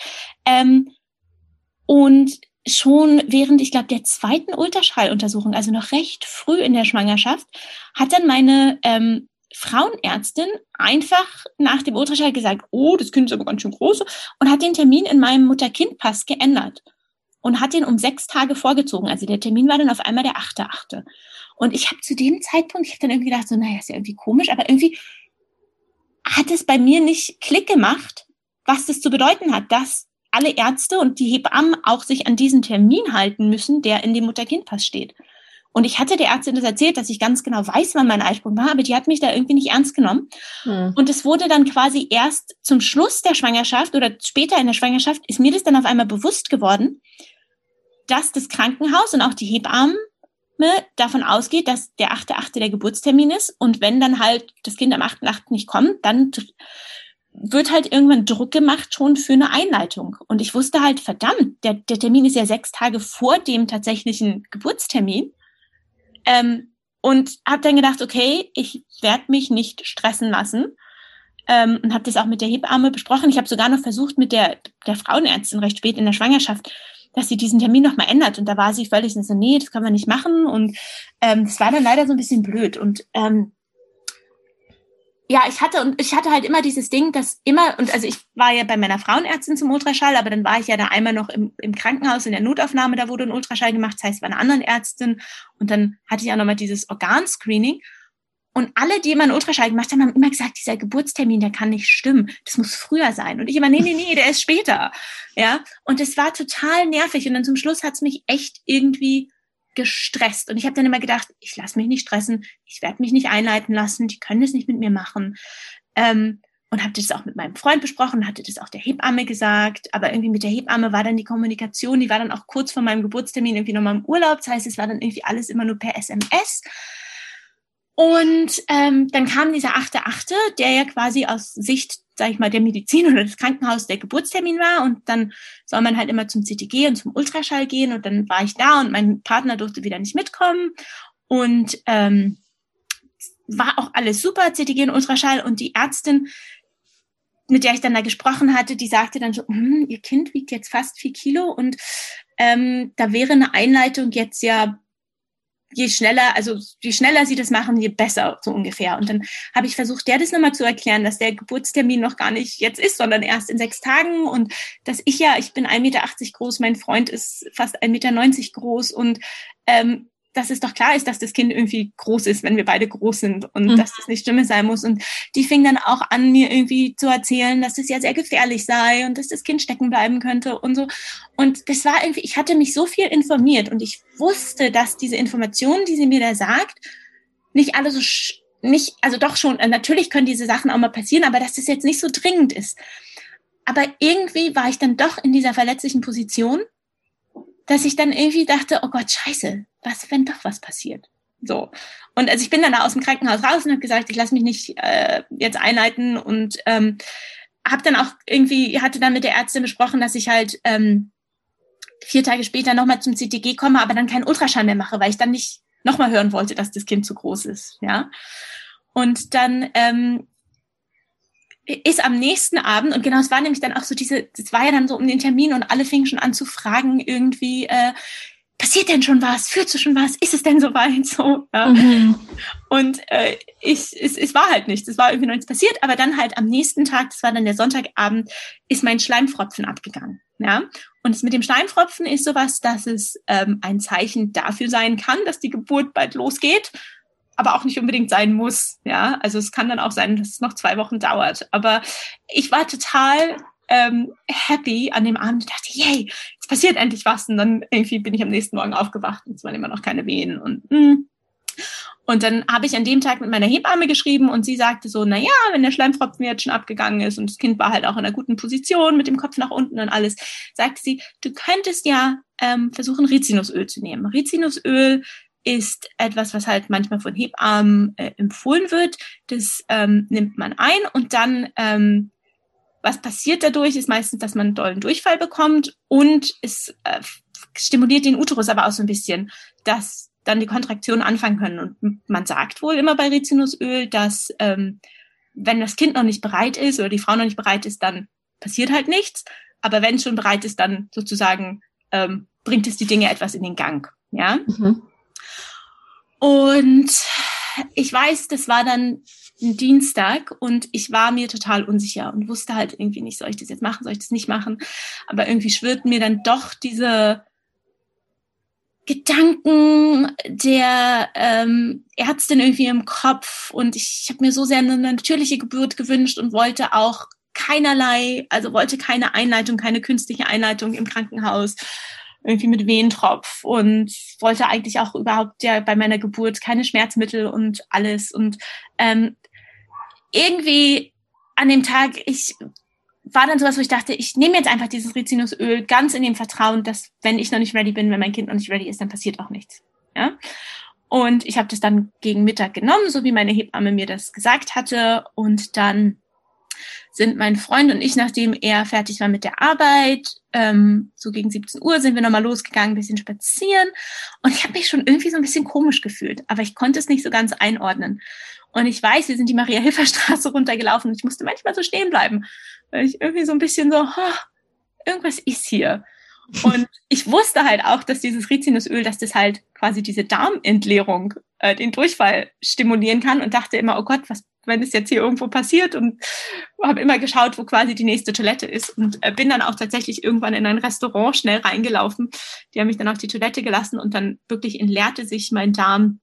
Und schon während, ich glaube, der zweiten Ultraschalluntersuchung, also noch recht früh in der Schwangerschaft, hat dann meine Frauenärztin einfach nach dem Ultraschall gesagt, oh, das Kind ist aber ganz schön groß, und hat den Termin in meinem Mutter-Kind-Pass geändert und hat den um 6 Tage vorgezogen. Also der Termin war dann auf einmal der 8.8. Und ich habe zu dem Zeitpunkt, ich habe dann irgendwie gedacht, so, naja, ist ja irgendwie komisch, aber irgendwie hat es bei mir nicht Klick gemacht, was das zu bedeuten hat, dass alle Ärzte und die Hebammen auch sich an diesen Termin halten müssen, der in dem Mutter-Kind-Pass steht. Und ich hatte der Ärztin das erzählt, dass ich ganz genau weiß, wann mein Eisprung war, aber die hat mich da irgendwie nicht ernst genommen. Und es wurde dann quasi erst zum Schluss der Schwangerschaft oder später in der Schwangerschaft ist mir das dann auf einmal bewusst geworden, dass das Krankenhaus und auch die Hebamme davon ausgeht, dass der 8.8. der Geburtstermin ist. Und wenn dann halt das Kind am 8.8. nicht kommt, dann wird halt irgendwann Druck gemacht schon für eine Einleitung. Und ich wusste halt, verdammt, der Termin ist ja 6 Tage vor dem tatsächlichen Geburtstermin. Und habe dann gedacht, okay, ich werde mich nicht stressen lassen. Und habe das auch mit der Hebamme besprochen. Ich habe sogar noch versucht mit der Frauenärztin recht spät in der Schwangerschaft, dass sie diesen Termin nochmal ändert. Und da war sie völlig so, nee, das kann man nicht machen. Und das war dann leider so ein bisschen blöd. Und ja, ich hatte halt immer dieses Ding, dass immer, und also ich war ja bei meiner Frauenärztin zum Ultraschall, aber dann war ich ja da einmal noch im Krankenhaus in der Notaufnahme, da wurde ein Ultraschall gemacht, das heißt, bei einer anderen Ärztin. Und dann hatte ich auch nochmal dieses Organscreening. Und alle, die immer einen Ultraschall gemacht haben, haben immer gesagt, dieser Geburtstermin, der kann nicht stimmen. Das muss früher sein. Und ich immer, nee, der ist später. Ja. Und es war total nervig. Und dann zum Schluss hat's mich echt irgendwie gestresst. Und ich habe dann immer gedacht, ich lasse mich nicht stressen. Ich werde mich nicht einleiten lassen. Die können das nicht mit mir machen. Und habe das auch mit meinem Freund besprochen, hatte das auch der Hebamme gesagt. Aber irgendwie mit der Hebamme war dann die Kommunikation, die war dann auch kurz vor meinem Geburtstermin irgendwie nochmal im Urlaub. Das heißt, es war dann irgendwie alles immer nur per SMS. Und dann kam dieser 8.8., der ja quasi aus Sicht, sag ich mal, der Medizin oder des Krankenhauses der Geburtstermin war. Und dann soll man halt immer zum CTG und zum Ultraschall gehen. Und dann war ich da und mein Partner durfte wieder nicht mitkommen. Und war auch alles super, CTG und Ultraschall. Und die Ärztin, mit der ich dann da gesprochen hatte, die sagte dann so, ihr Kind wiegt jetzt fast 4 Kilo und da wäre eine Einleitung jetzt ja je schneller sie das machen, je besser, so ungefähr. Und dann habe ich versucht, der das nochmal zu erklären, dass der Geburtstermin noch gar nicht jetzt ist, sondern erst in 6 Tagen und dass ich bin 1,80 Meter groß, mein Freund ist fast 1,90 Meter groß und dass es doch klar ist, dass das Kind irgendwie groß ist, wenn wir beide groß sind und dass das nicht Stimme sein muss. Und die fing dann auch an, mir irgendwie zu erzählen, dass das ja sehr gefährlich sei und dass das Kind stecken bleiben könnte und so. Und das war irgendwie, ich hatte mich so viel informiert und ich wusste, dass diese Informationen, die sie mir da sagt, nicht alle so, also doch schon, natürlich können diese Sachen auch mal passieren, aber dass das jetzt nicht so dringend ist. Aber irgendwie war ich dann doch in dieser verletzlichen Position, dass ich dann irgendwie dachte, oh Gott, scheiße, was, wenn doch was passiert? So. Und also ich bin dann da aus dem Krankenhaus raus und habe gesagt, ich lasse mich nicht jetzt einleiten und habe dann auch hatte dann mit der Ärztin besprochen, dass ich halt 4 Tage später nochmal zum CTG komme, aber dann keinen Ultraschall mehr mache, weil ich dann nicht nochmal hören wollte, dass das Kind zu groß ist. Ja. Und dann ist am nächsten Abend, und genau, es war nämlich dann auch so das war ja dann so um den Termin und alle fingen schon an zu fragen irgendwie, passiert denn schon was? Fühlst du schon was? Ist es denn soweit? So, ja. Und es war halt nichts, es war irgendwie noch nichts passiert, aber dann halt am nächsten Tag, das war dann der Sonntagabend, ist mein Schleimfropfen abgegangen. Ja. Und mit dem Schleimfropfen ist sowas, dass es ein Zeichen dafür sein kann, dass die Geburt bald losgeht, aber auch nicht unbedingt sein muss, ja. Also es kann dann auch sein, dass es noch 2 Wochen dauert. Aber ich war total happy an dem Abend und dachte, yay, jetzt passiert endlich was. Und dann irgendwie bin ich am nächsten Morgen aufgewacht und es waren immer noch keine Wehen. Und dann habe ich an dem Tag mit meiner Hebamme geschrieben und sie sagte so, na ja, wenn der Schleimfropfen jetzt schon abgegangen ist und das Kind war halt auch in einer guten Position mit dem Kopf nach unten und alles, sagte sie, du könntest ja versuchen, Rizinusöl zu nehmen. Rizinusöl ist etwas, was halt manchmal von Hebammen empfohlen wird. Das nimmt man ein und dann, was passiert dadurch, ist meistens, dass man einen dollen Durchfall bekommt und es stimuliert den Uterus aber auch so ein bisschen, dass dann die Kontraktionen anfangen können. Und man sagt wohl immer bei Rizinusöl, dass wenn das Kind noch nicht bereit ist oder die Frau noch nicht bereit ist, dann passiert halt nichts. Aber wenn es schon bereit ist, dann sozusagen bringt es die Dinge etwas in den Gang. Ja. Mhm. Und ich weiß, das war dann ein Dienstag und ich war mir total unsicher und wusste halt irgendwie nicht, soll ich das jetzt machen, soll ich das nicht machen? Aber irgendwie schwirrten mir dann doch diese Gedanken der Ärztin irgendwie im Kopf und ich habe mir so sehr eine natürliche Geburt gewünscht und wollte auch wollte keine Einleitung, keine künstliche Einleitung im Krankenhaus, irgendwie mit Wehentropf und wollte eigentlich auch überhaupt ja bei meiner Geburt keine Schmerzmittel und alles und irgendwie an dem Tag, ich war dann sowas, wo ich dachte, ich nehme jetzt einfach dieses Rizinusöl ganz in dem Vertrauen, dass wenn ich noch nicht ready bin, wenn mein Kind noch nicht ready ist, dann passiert auch nichts. Ja? Und ich habe das dann gegen Mittag genommen, so wie meine Hebamme mir das gesagt hatte. Und dann sind mein Freund und ich, nachdem er fertig war mit der Arbeit, so gegen 17 Uhr sind wir nochmal losgegangen, ein bisschen spazieren. Und ich habe mich schon irgendwie so ein bisschen komisch gefühlt, aber ich konnte es nicht so ganz einordnen. Und ich weiß, wir sind die Maria-Hilfer-Straße runtergelaufen und ich musste manchmal so stehen bleiben, weil ich irgendwie so ein bisschen so, irgendwas ist hier. Und ich wusste halt auch, dass dieses Rizinusöl, dass das halt quasi diese Darmentleerung, den Durchfall stimulieren kann und dachte immer, oh Gott, was, wenn es jetzt hier irgendwo passiert und habe immer geschaut, wo quasi die nächste Toilette ist und bin dann auch tatsächlich irgendwann in ein Restaurant schnell reingelaufen. Die haben mich dann auf die Toilette gelassen und dann wirklich entleerte sich mein Darm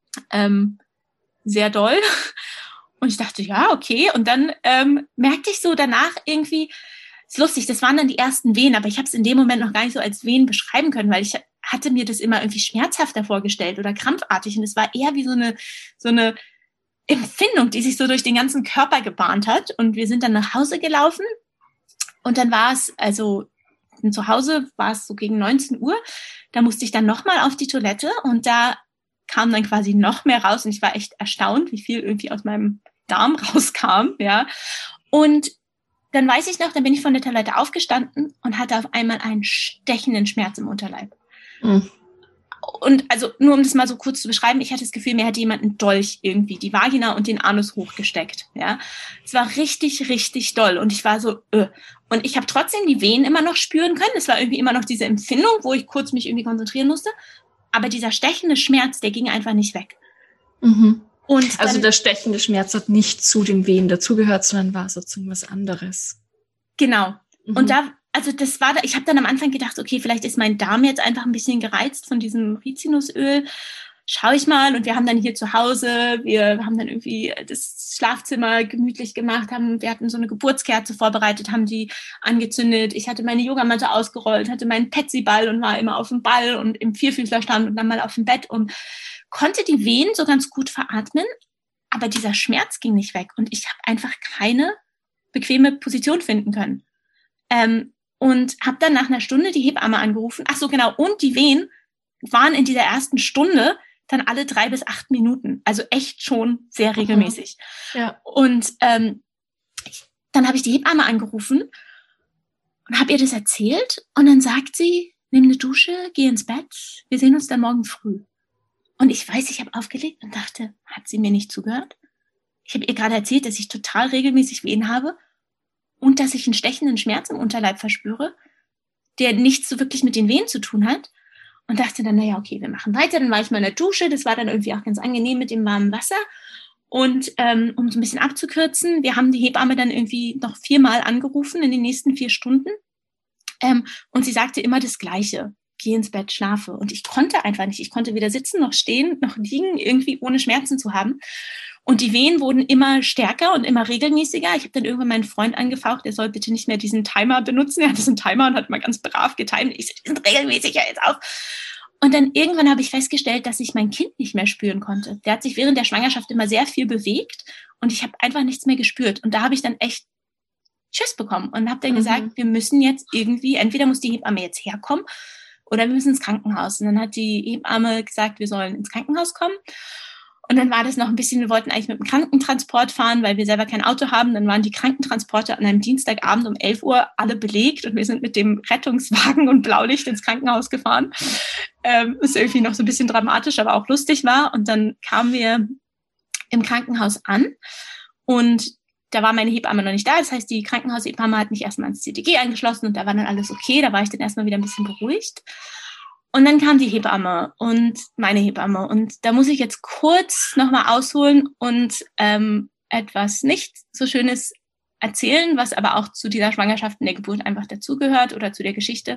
sehr doll. Und ich dachte, ja, okay. Und dann merkte ich so danach irgendwie, ist lustig, das waren dann die ersten Wehen, aber ich habe es in dem Moment noch gar nicht so als Wehen beschreiben können, weil ich hatte mir das immer irgendwie schmerzhafter vorgestellt oder krampfartig. Und es war eher wie so eine Empfindung, die sich so durch den ganzen Körper gebahnt hat. Und wir sind dann nach Hause gelaufen. Und dann war es, also zu Hause war es so gegen 19 Uhr. Da musste ich dann nochmal auf die Toilette und da kam dann quasi noch mehr raus und ich war echt erstaunt, wie viel irgendwie aus meinem Darm rauskam, ja. Und dann weiß ich noch, dann bin ich von der Toilette aufgestanden und hatte auf einmal einen stechenden Schmerz im Unterleib. Mhm. Und also nur um das mal so kurz zu beschreiben, ich hatte das Gefühl, mir hat jemand einen Dolch irgendwie die Vagina und den Anus hochgesteckt, ja. Es war richtig, richtig doll und ich war so, Und ich habe trotzdem die Wehen immer noch spüren können. Es war irgendwie immer noch diese Empfindung, wo ich kurz mich irgendwie konzentrieren musste. Aber dieser stechende Schmerz, der ging einfach nicht weg. Mhm. Und dann, also der stechende Schmerz hat nicht zu den Wehen dazugehört, sondern war sozusagen was anderes. Genau. Mhm. Und ich habe dann am Anfang gedacht, okay, vielleicht ist mein Darm jetzt einfach ein bisschen gereizt von diesem Rizinusöl. Schau ich mal. Und wir haben dann hier zu Hause, wir haben dann irgendwie das Schlafzimmer gemütlich gemacht, wir hatten so eine Geburtskerze vorbereitet, haben die angezündet. Ich hatte meine Yogamatte ausgerollt, hatte meinen Petsy-Ball und war immer auf dem Ball und im Vierfüßlerstand und dann mal auf dem Bett und konnte die Wehen so ganz gut veratmen. Aber dieser Schmerz ging nicht weg und ich habe einfach keine bequeme Position finden können. Und habe dann nach einer Stunde die Hebamme angerufen. Ach so, genau. Und die Wehen waren in dieser ersten Stunde dann alle 3 bis 8 Minuten. Also echt schon sehr regelmäßig. Ja. Und dann habe ich die Hebamme angerufen und habe ihr das erzählt. Und dann sagt sie, nimm eine Dusche, geh ins Bett. Wir sehen uns dann morgen früh. Und ich weiß, ich habe aufgelegt und dachte, hat sie mir nicht zugehört? Ich habe ihr gerade erzählt, dass ich total regelmäßig Wehen habe und dass ich einen stechenden Schmerz im Unterleib verspüre, der nichts so wirklich mit den Wehen zu tun hat. Und dachte dann, naja, okay, wir machen weiter. Dann war ich mal in der Dusche. Das war dann irgendwie auch ganz angenehm mit dem warmen Wasser. Und um so ein bisschen abzukürzen, wir haben die Hebamme dann irgendwie noch 4-mal angerufen in den nächsten 4 Stunden. Und sie sagte immer das Gleiche. Geh ins Bett, schlafe. Und ich konnte einfach nicht. Ich konnte weder sitzen, noch stehen, noch liegen, irgendwie ohne Schmerzen zu haben. Und die Wehen wurden immer stärker und immer regelmäßiger. Ich habe dann irgendwann meinen Freund angefaucht, er soll bitte nicht mehr diesen Timer benutzen. Er hatte so einen Timer und hat mal ganz brav getimt. Ich so, die sind regelmäßiger jetzt auf. Und dann irgendwann habe ich festgestellt, dass ich mein Kind nicht mehr spüren konnte. Der hat sich während der Schwangerschaft immer sehr viel bewegt und ich habe einfach nichts mehr gespürt. Und da habe ich dann echt Schiss bekommen und habe dann gesagt, wir müssen jetzt irgendwie, entweder muss die Hebamme jetzt herkommen oder wir müssen ins Krankenhaus. Und dann hat die Hebamme gesagt, wir sollen ins Krankenhaus kommen. Und dann war das noch ein bisschen, wir wollten eigentlich mit dem Krankentransport fahren, weil wir selber kein Auto haben. Dann waren die Krankentransporte an einem Dienstagabend um 11 Uhr alle belegt und wir sind mit dem Rettungswagen und Blaulicht ins Krankenhaus gefahren. Was irgendwie noch so ein bisschen dramatisch, aber auch lustig war. Und dann kamen wir im Krankenhaus an und da war meine Hebamme noch nicht da. Das heißt, die Krankenhaushebamme hat mich erstmal ins CTG eingeschlossen und da war dann alles okay. Da war ich dann erstmal wieder ein bisschen beruhigt. Und dann kam die Hebamme und meine Hebamme. Und da muss ich jetzt kurz nochmal ausholen und etwas nicht so Schönes erzählen, was aber auch zu dieser Schwangerschaft und der Geburt einfach dazugehört oder zu der Geschichte.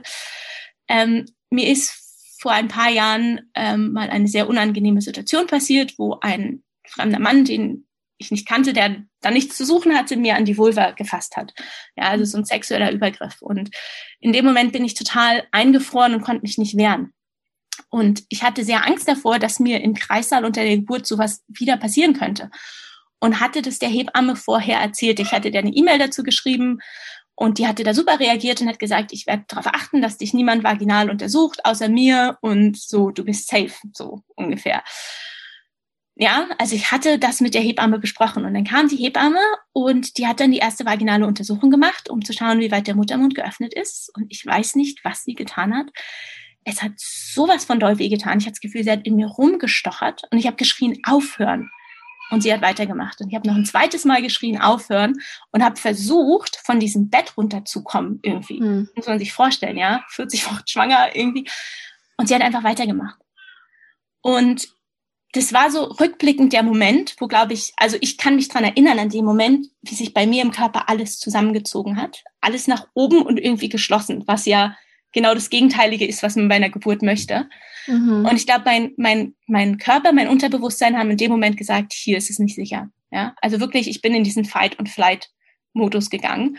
Mir ist vor ein paar Jahren mal eine sehr unangenehme Situation passiert, wo ein fremder Mann, den ich nicht kannte, der da nichts zu suchen hatte, mir an die Vulva gefasst hat. Ja, also so ein sexueller Übergriff. Und in dem Moment bin ich total eingefroren und konnte mich nicht wehren. Und ich hatte sehr Angst davor, dass mir im Kreissaal unter der Geburt sowas wieder passieren könnte. Und hatte das der Hebamme vorher erzählt. Ich hatte dir eine E-Mail dazu geschrieben und die hatte da super reagiert und hat gesagt, ich werde darauf achten, dass dich niemand vaginal untersucht, außer mir und so, du bist safe, so ungefähr. Ja, also ich hatte das mit der Hebamme besprochen und dann kam die Hebamme und die hat dann die erste vaginale Untersuchung gemacht, um zu schauen, wie weit der Muttermund geöffnet ist. Und ich weiß nicht, was sie getan hat. Es hat sowas von doll wehgetan. Ich hatte das Gefühl, sie hat in mir rumgestochert und ich habe geschrien, aufhören. Und sie hat weitergemacht. Und ich habe noch ein zweites Mal geschrien, aufhören und habe versucht, von diesem Bett runterzukommen irgendwie. Muss man sich vorstellen, ja, 40 Wochen schwanger irgendwie. Und sie hat einfach weitergemacht. Und das war so rückblickend der Moment, wo, glaube ich, also ich kann mich dran erinnern an den Moment, wie sich bei mir im Körper alles zusammengezogen hat. Alles nach oben und irgendwie geschlossen, was ja genau das Gegenteilige ist, was man bei einer Geburt möchte. Und ich glaube, mein Körper, mein Unterbewusstsein haben in dem Moment gesagt, hier ist es nicht sicher. Ja, also wirklich, ich bin in diesen Fight-and-Flight-Modus gegangen.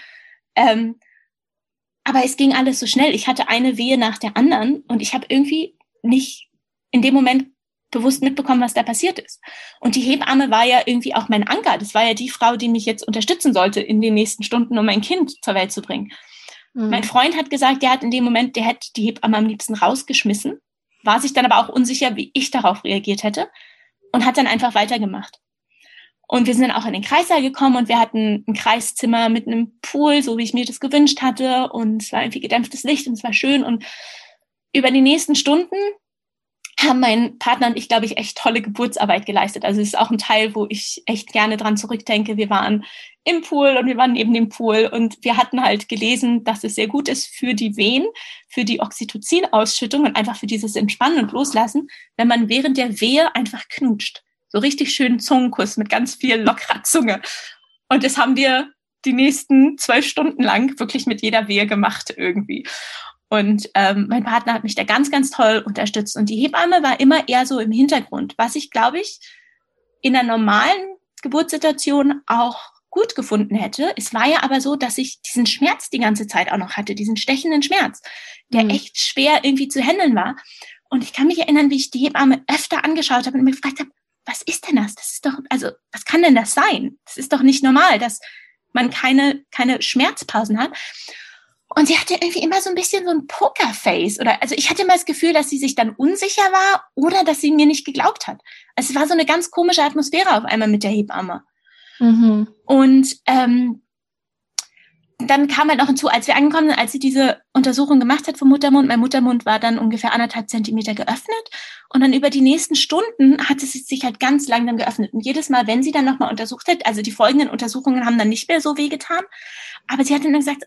Aber es ging alles so schnell. Ich hatte eine Wehe nach der anderen und ich habe irgendwie nicht in dem Moment bewusst mitbekommen, was da passiert ist. Und die Hebamme war ja irgendwie auch mein Anker. Das war ja die Frau, die mich jetzt unterstützen sollte in den nächsten Stunden, um mein Kind zur Welt zu bringen. Mein Freund hat gesagt, der hat in dem Moment, der hätte die Hebamme am liebsten rausgeschmissen, war sich dann aber auch unsicher, wie ich darauf reagiert hätte und hat dann einfach weitergemacht. Und wir sind dann auch in den Kreissaal gekommen und wir hatten ein Kreiszimmer mit einem Pool, so wie ich mir das gewünscht hatte und es war irgendwie gedämpftes Licht und es war schön und über die nächsten Stunden haben mein Partner und ich, glaube ich, echt tolle Geburtsarbeit geleistet. Also es ist auch ein Teil, wo ich echt gerne dran zurückdenke. Wir waren im Pool und wir waren neben dem Pool und wir hatten halt gelesen, dass es sehr gut ist für die Wehen, für die Oxytocin-Ausschüttung und einfach für dieses Entspannen und Loslassen, wenn man während der Wehe einfach knutscht. So richtig schönen Zungenkuss mit ganz viel lockerer Zunge. Und das haben wir die nächsten 12 Stunden lang wirklich mit jeder Wehe gemacht irgendwie. Und mein Partner hat mich da ganz, ganz toll unterstützt. Und die Hebamme war immer eher so im Hintergrund, was ich, glaube ich, in einer normalen Geburtssituation auch gut gefunden hätte. Es war ja aber so, dass ich diesen Schmerz die ganze Zeit auch noch hatte, diesen stechenden Schmerz, der echt schwer irgendwie zu handeln war. Und ich kann mich erinnern, wie ich die Hebamme öfter angeschaut habe und mir gefragt habe, was ist denn das? Das ist doch, also, was kann denn das sein? Das ist doch nicht normal, dass man keine Schmerzpausen hat. Und sie hatte irgendwie immer so ein bisschen so ein Pokerface. Also ich hatte immer das Gefühl, dass sie sich dann unsicher war oder dass sie mir nicht geglaubt hat. Also es war so eine ganz komische Atmosphäre auf einmal mit der Hebamme. Und dann kam halt noch hinzu, als wir angekommen sind, als sie diese Untersuchung gemacht hat vom Muttermund, mein Muttermund war dann ungefähr 1,5 Zentimeter geöffnet und dann über die nächsten Stunden hat es sich halt ganz langsam geöffnet. Und jedes Mal, wenn sie dann nochmal untersucht hat, also die folgenden Untersuchungen haben dann nicht mehr so wehgetan, aber sie hat dann gesagt,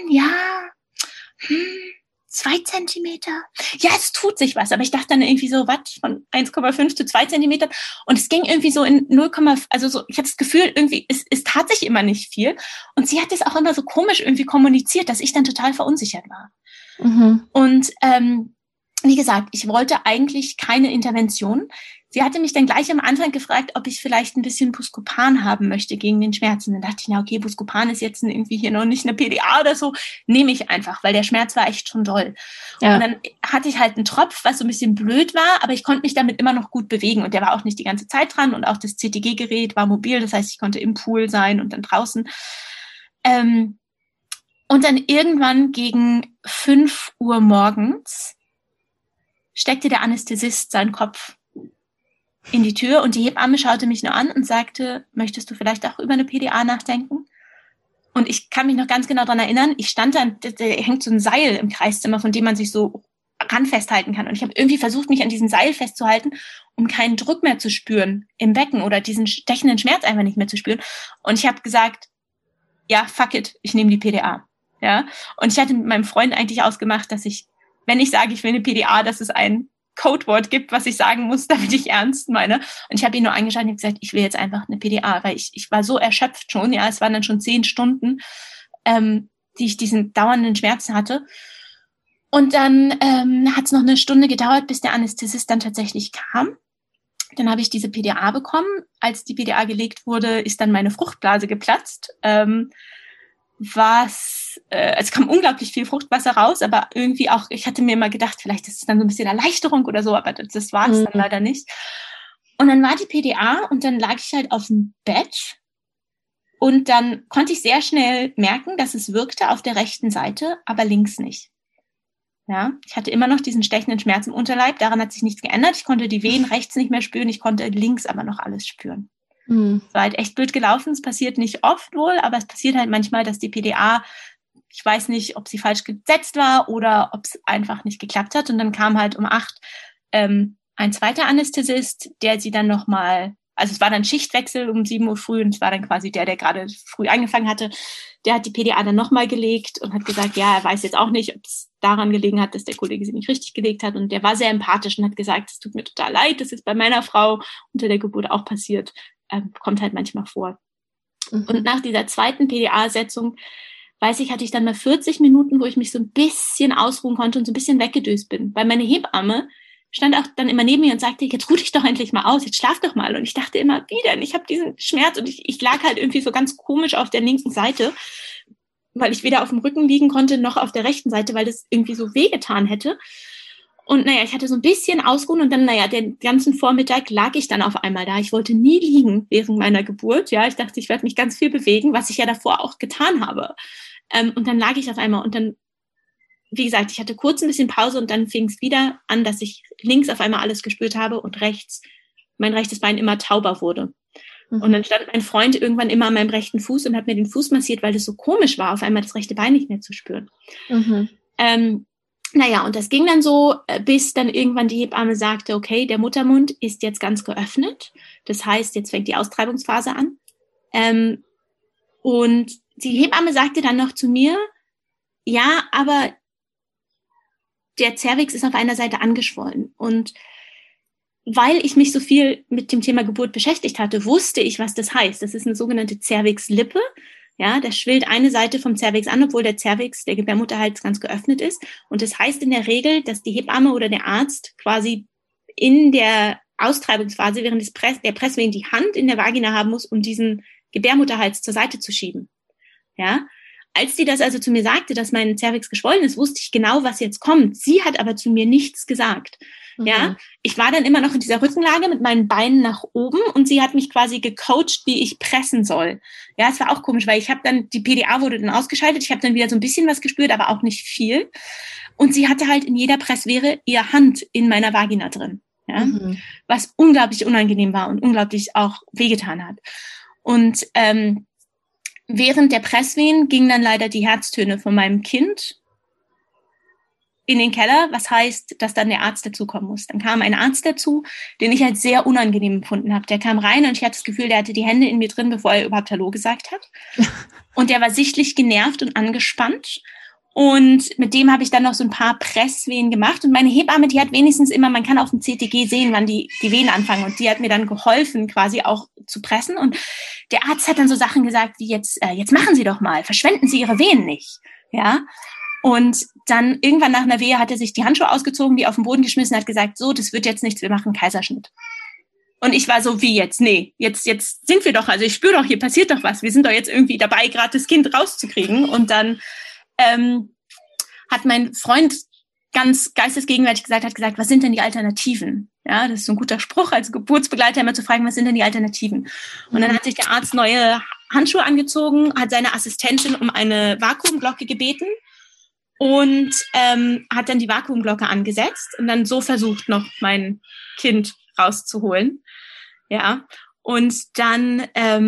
2 Zentimeter. Ja, es tut sich was. Aber ich dachte dann irgendwie so, was, von 1,5 zu 2 Zentimetern. Und es ging irgendwie so in 0, also so, ich hatte das Gefühl, irgendwie, es tat sich immer nicht viel. Und sie hat es auch immer so komisch irgendwie kommuniziert, dass ich dann total verunsichert war. Und wie gesagt, ich wollte eigentlich keine Intervention. sie hatte mich dann gleich am Anfang gefragt, ob ich vielleicht ein bisschen Buscopan haben möchte gegen den Schmerz. Und dann dachte ich, na okay, Buscopan ist jetzt irgendwie hier noch nicht eine PDA oder so, nehme ich einfach, weil der Schmerz war echt schon doll. Ja. Und dann hatte ich halt einen Tropf, was so ein bisschen blöd war, aber ich konnte mich damit immer noch gut bewegen und der war auch nicht die ganze Zeit dran und auch das CTG-Gerät war mobil, das heißt, ich konnte im Pool sein und dann draußen. Und dann irgendwann gegen 5 Uhr morgens steckte der Anästhesist seinen Kopf in die Tür und die Hebamme schaute mich nur an und sagte, möchtest du vielleicht auch über eine PDA nachdenken? Und ich kann mich noch ganz genau daran erinnern, ich stand da, da hängt so ein Seil im Kreiszimmer, von dem man sich so ran festhalten kann. Und ich habe irgendwie versucht, mich an diesem Seil festzuhalten, um keinen Druck mehr zu spüren im Becken oder diesen stechenden Schmerz einfach nicht mehr zu spüren. Und ich habe gesagt, ja, fuck it, ich nehme die PDA. Ja? Und ich hatte mit meinem Freund eigentlich ausgemacht, dass ich, wenn ich sage, ich will eine PDA, dass es ein Codewort gibt, was ich sagen muss, damit ich ernst meine. Und ich habe ihn nur angeschaut und gesagt, ich will jetzt einfach eine PDA, weil ich war so erschöpft schon, ja, es waren dann schon 10 Stunden, die ich diesen dauernden Schmerzen hatte. Und dann hat es noch eine Stunde gedauert, bis der Anästhesist dann tatsächlich kam. Dann habe ich diese PDA bekommen. Als die PDA gelegt wurde, ist dann meine Fruchtblase geplatzt. Es kam unglaublich viel Fruchtwasser raus, aber irgendwie auch, ich hatte mir immer gedacht, vielleicht ist es dann so ein bisschen Erleichterung oder so, aber das war es dann leider nicht. Und dann war die PDA und dann lag ich halt auf dem Bett und dann konnte ich sehr schnell merken, dass es wirkte auf der rechten Seite, aber links nicht. Ja, ich hatte immer noch diesen stechenden Schmerz im Unterleib, daran hat sich nichts geändert. Ich konnte die Wehen rechts nicht mehr spüren, ich konnte links aber noch alles spüren. Es war halt echt blöd gelaufen, es passiert nicht oft wohl, aber es passiert halt manchmal, dass die PDA, ich weiß nicht, ob sie falsch gesetzt war oder ob es einfach nicht geklappt hat. Und dann kam halt um 8 ein zweiter Anästhesist, der sie dann nochmal, also es war dann Schichtwechsel um 7 Uhr früh und es war dann quasi der gerade früh angefangen hatte, der hat die PDA dann nochmal gelegt und hat gesagt, ja, er weiß jetzt auch nicht, ob es daran gelegen hat, dass der Kollege sie nicht richtig gelegt hat. Und der war sehr empathisch und hat gesagt, es tut mir total leid, das ist bei meiner Frau unter der Geburt auch passiert. Kommt halt manchmal vor. Und nach dieser zweiten PDA-Setzung, weiß ich, hatte ich dann mal 40 Minuten, wo ich mich so ein bisschen ausruhen konnte und so ein bisschen weggedöst bin. Weil meine Hebamme stand auch dann immer neben mir und sagte, jetzt ruh dich doch endlich mal aus, jetzt schlaf doch mal. Und ich dachte immer, wie denn? Ich habe diesen Schmerz und ich lag halt irgendwie so ganz komisch auf der linken Seite, weil ich weder auf dem Rücken liegen konnte, noch auf der rechten Seite, weil das irgendwie so wehgetan hätte. Und ich hatte so ein bisschen ausruhen und dann, den ganzen Vormittag lag ich dann auf einmal da. Ich wollte nie liegen während meiner Geburt. Ja, ich dachte, ich werde mich ganz viel bewegen, was ich ja davor auch getan habe. Und dann lag ich auf einmal und dann, wie gesagt, ich hatte kurz ein bisschen Pause und dann fing es wieder an, dass ich links auf einmal alles gespürt habe und rechts, mein rechtes Bein immer tauber wurde. Und dann stand mein Freund irgendwann immer an meinem rechten Fuß und hat mir den Fuß massiert, weil das so komisch war, auf einmal das rechte Bein nicht mehr zu spüren. Und das ging dann so, bis dann irgendwann die Hebamme sagte, okay, der Muttermund ist jetzt ganz geöffnet. Das heißt, jetzt fängt die Austreibungsphase an. Und die Hebamme sagte dann noch zu mir, ja, aber der Cervix ist auf einer Seite angeschwollen. Und weil ich mich so viel mit dem Thema Geburt beschäftigt hatte, wusste ich, was das heißt. Das ist eine sogenannte Cervixlippe. Ja, da schwillt eine Seite vom Cervix an, obwohl der Cervix, der Gebärmutterhals, ganz geöffnet ist. Und das heißt in der Regel, dass die Hebamme oder der Arzt quasi in der Austreibungsphase während der Presswehen die Hand in der Vagina haben muss, um diesen Gebärmutterhals zur Seite zu schieben. Ja, als die das also zu mir sagte, dass mein Cervix geschwollen ist, wusste ich genau, was jetzt kommt. Sie hat aber zu mir nichts gesagt. Ja, ich war dann immer noch in dieser Rückenlage mit meinen Beinen nach oben und sie hat mich quasi gecoacht, wie ich pressen soll. Ja, es war auch komisch, weil ich habe dann, die PDA wurde dann ausgeschaltet, ich habe dann wieder so ein bisschen was gespürt, aber auch nicht viel. Und sie hatte halt in jeder Presswehre ihre Hand in meiner Vagina drin. Ja, was unglaublich unangenehm war und unglaublich auch wehgetan hat. Und während der Presswehen gingen dann leider die Herztöne von meinem Kind in den Keller, was heißt, dass dann der Arzt dazukommen muss. Dann kam ein Arzt dazu, den ich als sehr unangenehm empfunden habe. Der kam rein und ich hatte das Gefühl, der hatte die Hände in mir drin, bevor er überhaupt Hallo gesagt hat. Und der war sichtlich genervt und angespannt. Und mit dem habe ich dann noch so ein paar Presswehen gemacht. Und meine Hebamme, die hat wenigstens immer, man kann auf dem CTG sehen, wann die Wehen anfangen. Und die hat mir dann geholfen, quasi auch zu pressen. Und der Arzt hat dann so Sachen gesagt wie, jetzt machen Sie doch mal, verschwenden Sie Ihre Wehen nicht. Ja. Und dann irgendwann nach einer Wehe hat er sich die Handschuhe ausgezogen, die auf den Boden geschmissen, hat gesagt, so, das wird jetzt nichts, wir machen einen Kaiserschnitt. Und ich war so, wie jetzt? Nee, jetzt sind wir doch, also ich spüre doch, hier passiert doch was. Wir sind doch jetzt irgendwie dabei, gerade das Kind rauszukriegen. Und dann hat mein Freund ganz geistesgegenwärtig gesagt, was sind denn die Alternativen? Ja, das ist so ein guter Spruch als Geburtsbegleiter, immer zu fragen, was sind denn die Alternativen? Und dann hat sich der Arzt neue Handschuhe angezogen, hat seine Assistentin um eine Vakuumglocke gebeten und hat dann die Vakuumglocke angesetzt und dann so versucht, noch mein Kind rauszuholen. Ja, und dann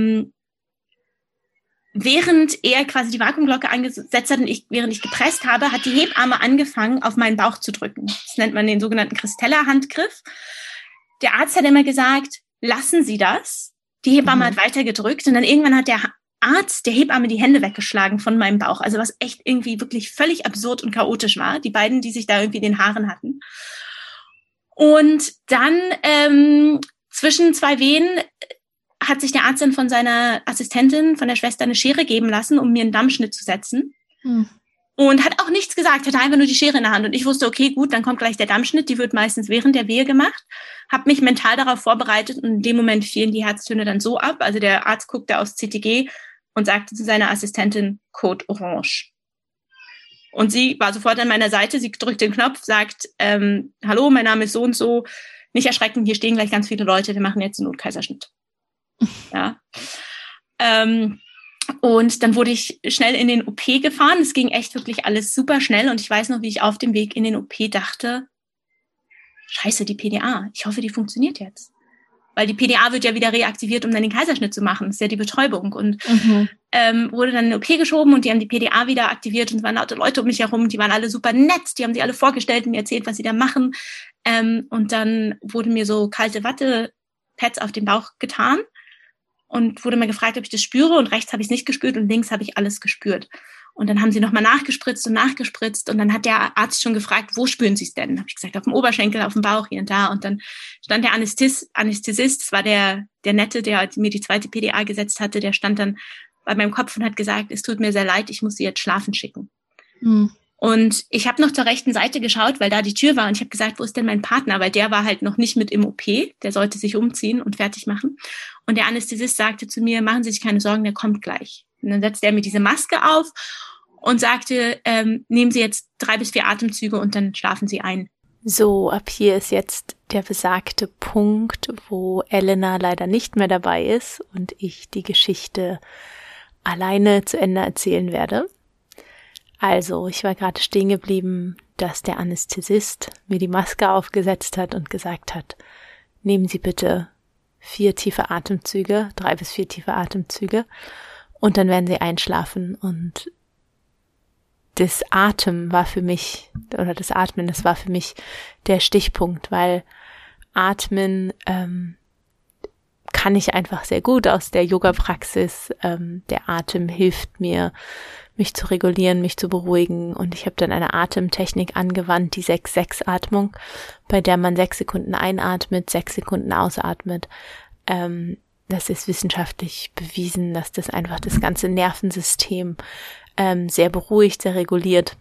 während er quasi die Vakuumglocke angesetzt hat und während ich gepresst habe, hat die Hebamme angefangen, auf meinen Bauch zu drücken. Das nennt man den sogenannten Christella-Handgriff. Der Arzt hat immer gesagt, lassen Sie das. Die Hebamme hat weiter gedrückt und dann irgendwann hat der Arzt der Hebamme die Hände weggeschlagen von meinem Bauch. Also was echt irgendwie wirklich völlig absurd und chaotisch war. Die beiden, die sich da irgendwie in den Haaren hatten. Und dann zwischen zwei Wehen hat sich der Arzt dann von seiner Assistentin, von der Schwester, eine Schere geben lassen, um mir einen Dammschnitt zu setzen. Und hat auch nichts gesagt, hatte einfach nur die Schere in der Hand. Und ich wusste, okay, gut, dann kommt gleich der Dammschnitt, die wird meistens während der Wehe gemacht. Habe mich mental darauf vorbereitet und in dem Moment fielen die Herztöne dann so ab. Also der Arzt guckte aufs CTG und sagte zu seiner Assistentin, Code Orange. Und sie war sofort an meiner Seite, sie drückt den Knopf, sagt, hallo, mein Name ist so und so, nicht erschrecken, hier stehen gleich ganz viele Leute, wir machen jetzt einen Notkaiserschnitt. Ja. Und dann wurde ich schnell in den OP gefahren. Es ging echt wirklich alles super schnell. Und ich weiß noch, wie ich auf dem Weg in den OP dachte, scheiße, die PDA, ich hoffe, die funktioniert jetzt. Weil die PDA wird ja wieder reaktiviert, um dann den Kaiserschnitt zu machen. Das ist ja die Betäubung. Und wurde dann in den OP geschoben und die haben die PDA wieder aktiviert. Und es waren lauter Leute um mich herum, die waren alle super nett. Die haben sich alle vorgestellt und mir erzählt, was sie da machen. Und dann wurde mir so kalte Wattepads auf den Bauch getan. Und wurde mir gefragt, ob ich das spüre. Und rechts habe ich es nicht gespürt und links habe ich alles gespürt. Und dann haben sie nochmal nachgespritzt. Und dann hat der Arzt schon gefragt, wo spüren Sie es denn? Habe ich gesagt, auf dem Oberschenkel, auf dem Bauch, hier und da. Und dann stand der Anästhesist, das war der Nette, der mir die zweite PDA gesetzt hatte, der stand dann bei meinem Kopf und hat gesagt, es tut mir sehr leid, ich muss Sie jetzt schlafen schicken. Und ich habe noch zur rechten Seite geschaut, weil da die Tür war und ich habe gesagt, wo ist denn mein Partner? Weil der war halt noch nicht mit im OP, der sollte sich umziehen und fertig machen. Und der Anästhesist sagte zu mir, machen Sie sich keine Sorgen, der kommt gleich. Und dann setzte er mir diese Maske auf und sagte, nehmen Sie jetzt 3 bis 4 Atemzüge und dann schlafen Sie ein. So, ab hier ist jetzt der besagte Punkt, wo Elena leider nicht mehr dabei ist und ich die Geschichte alleine zu Ende erzählen werde. Also, ich war gerade stehen geblieben, dass der Anästhesist mir die Maske aufgesetzt hat und gesagt hat, nehmen Sie bitte 4 tiefe Atemzüge, 3 bis 4 tiefe Atemzüge und dann werden Sie einschlafen. Und das Atmen, das war für mich der Stichpunkt, weil Atmen kann ich einfach sehr gut aus der Yoga-Praxis. Der Atem hilft mir, mich zu regulieren, mich zu beruhigen. Und ich habe dann eine Atemtechnik angewandt, die 6-6-Atmung, bei der man 6 Sekunden einatmet, 6 Sekunden ausatmet. Das ist wissenschaftlich bewiesen, dass das einfach das ganze Nervensystem sehr beruhigt, sehr reguliert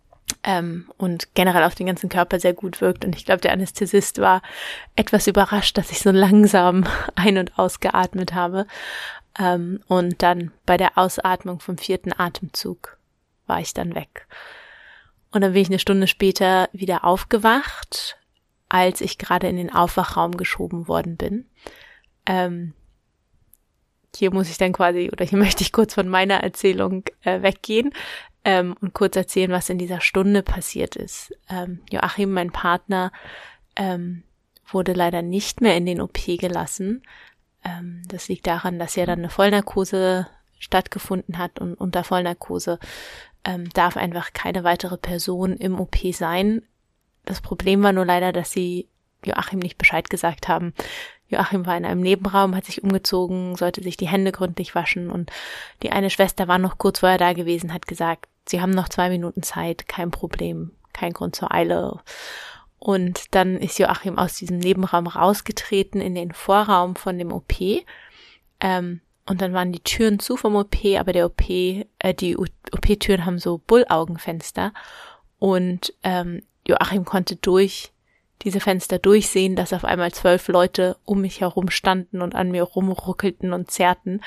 und generell auf den ganzen Körper sehr gut wirkt. Und ich glaube, der Anästhesist war etwas überrascht, dass ich so langsam ein- und ausgeatmet habe. Und dann bei der Ausatmung vom 4. Atemzug war ich dann weg. Und dann bin ich eine Stunde später wieder aufgewacht, als ich gerade in den Aufwachraum geschoben worden bin. Hier möchte ich kurz von meiner Erzählung weggehen und kurz erzählen, was in dieser Stunde passiert ist. Joachim, mein Partner, wurde leider nicht mehr in den OP gelassen. Das liegt daran, dass ja dann eine Vollnarkose stattgefunden hat und unter Vollnarkose darf einfach keine weitere Person im OP sein. Das Problem war nur leider, dass sie Joachim nicht Bescheid gesagt haben. Joachim war in einem Nebenraum, hat sich umgezogen, sollte sich die Hände gründlich waschen und die eine Schwester war noch kurz vorher da gewesen, hat gesagt, sie haben noch 2 Minuten Zeit, kein Problem, kein Grund zur Eile. Und dann ist Joachim aus diesem Nebenraum rausgetreten in den Vorraum von dem OP. Und dann waren die Türen zu vom OP, aber die OP-Türen haben so Bullaugenfenster. Und Joachim konnte durch diese Fenster durchsehen, dass auf einmal 12 Leute um mich herum standen und an mir rumruckelten und zerrten.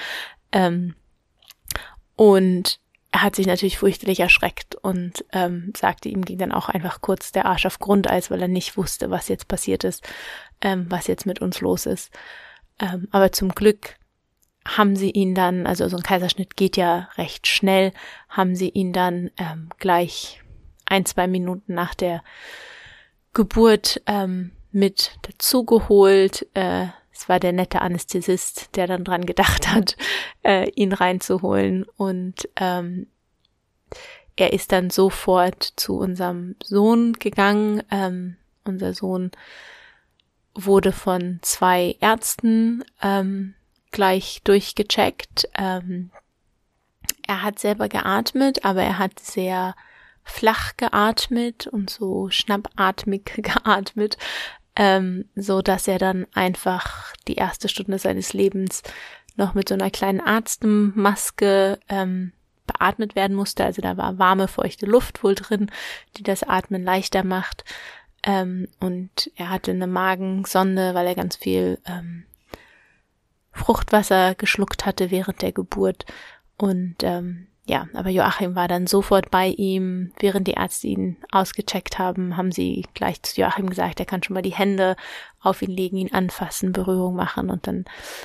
Und er hat sich natürlich fürchterlich erschreckt und sagte, ihm ging dann auch einfach kurz der Arsch auf Grundeis, weil er nicht wusste, was jetzt passiert ist, was jetzt mit uns los ist. Aber zum Glück haben sie ihn dann, also so ein Kaiserschnitt geht ja recht schnell, haben sie ihn dann gleich 1-2 Minuten nach der Geburt mit dazugeholt. Es war der nette Anästhesist, der dann dran gedacht hat, ihn reinzuholen. Und er ist dann sofort zu unserem Sohn gegangen. Unser Sohn wurde von 2 Ärzten gleich durchgecheckt. Er hat selber geatmet, aber er hat sehr flach geatmet und so schnappatmig geatmet, so dass er dann einfach die erste Stunde seines Lebens noch mit so einer kleinen Arztmaske beatmet werden musste. Also da war warme, feuchte Luft wohl drin, die das Atmen leichter macht. Und er hatte eine Magensonde, weil er ganz viel Fruchtwasser geschluckt hatte während der Geburt. Und aber Joachim war dann sofort bei ihm. Während die Ärzte ihn ausgecheckt haben, haben sie gleich zu Joachim gesagt, er kann schon mal die Hände auf ihn legen, ihn anfassen, Berührung machen. Und dann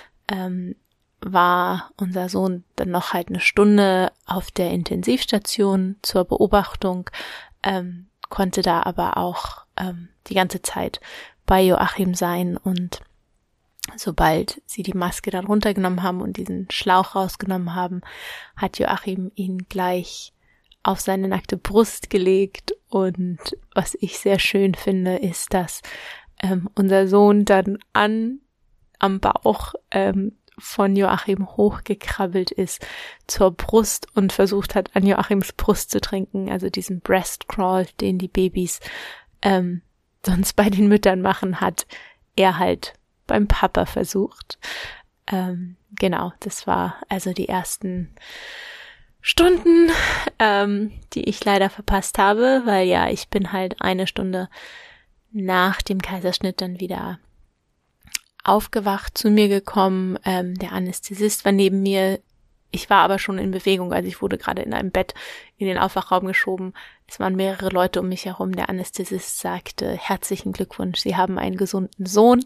war unser Sohn dann noch halt eine Stunde auf der Intensivstation zur Beobachtung, konnte da aber auch die ganze Zeit bei Joachim sein. Und sobald sie die Maske dann runtergenommen haben und diesen Schlauch rausgenommen haben, hat Joachim ihn gleich auf seine nackte Brust gelegt. Und was ich sehr schön finde, ist, dass unser Sohn dann am Bauch von Joachim hochgekrabbelt ist zur Brust und versucht hat, an Joachims Brust zu trinken, also diesen Breast Crawl, den die Babys sonst bei den Müttern machen, hat er halt beim Papa versucht. Genau, das war also die ersten Stunden, die ich leider verpasst habe, weil ja, ich bin halt 1 Stunde nach dem Kaiserschnitt dann wieder aufgewacht, zu mir gekommen. Der Anästhesist war neben mir. Ich war aber schon in Bewegung, also ich wurde gerade in einem Bett in den Aufwachraum geschoben. Es waren mehrere Leute um mich herum. Der Anästhesist sagte, herzlichen Glückwunsch, Sie haben einen gesunden Sohn.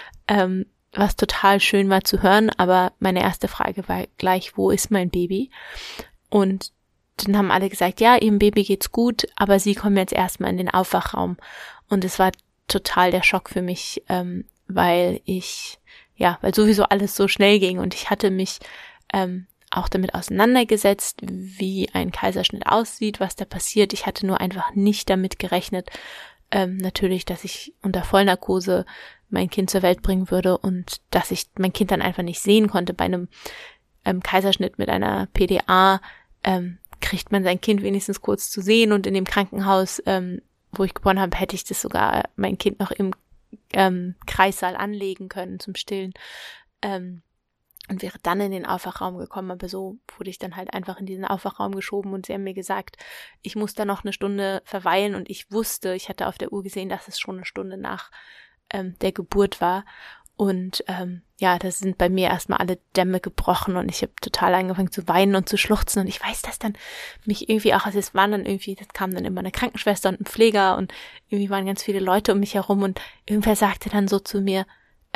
Was total schön war zu hören, aber meine erste Frage war gleich, wo ist mein Baby? Und dann haben alle gesagt, ja, Ihrem Baby geht's gut, aber Sie kommen jetzt erstmal in den Aufwachraum. Und es war total der Schock für mich, weil sowieso alles so schnell ging und ich hatte mich auch damit auseinandergesetzt, wie ein Kaiserschnitt aussieht, was da passiert. Ich hatte nur einfach nicht damit gerechnet, natürlich, dass ich unter Vollnarkose mein Kind zur Welt bringen würde und dass ich mein Kind dann einfach nicht sehen konnte. Bei einem Kaiserschnitt mit einer PDA kriegt man sein Kind wenigstens kurz zu sehen und in dem Krankenhaus, wo ich geboren habe, hätte ich das sogar mein Kind noch im Kreissaal anlegen können zum Stillen und wäre dann in den Aufwachraum gekommen, aber so wurde ich dann halt einfach in diesen Aufwachraum geschoben und sie haben mir gesagt, ich muss da noch 1 Stunde verweilen und ich hatte auf der Uhr gesehen, dass es schon 1 Stunde nach der Geburt war und da sind bei mir erstmal alle Dämme gebrochen und ich habe total angefangen zu weinen und zu schluchzen und ich weiß, dass dann mich irgendwie auch, also es waren dann irgendwie, das kam dann immer eine Krankenschwester und ein Pfleger und irgendwie waren ganz viele Leute um mich herum und irgendwer sagte dann so zu mir,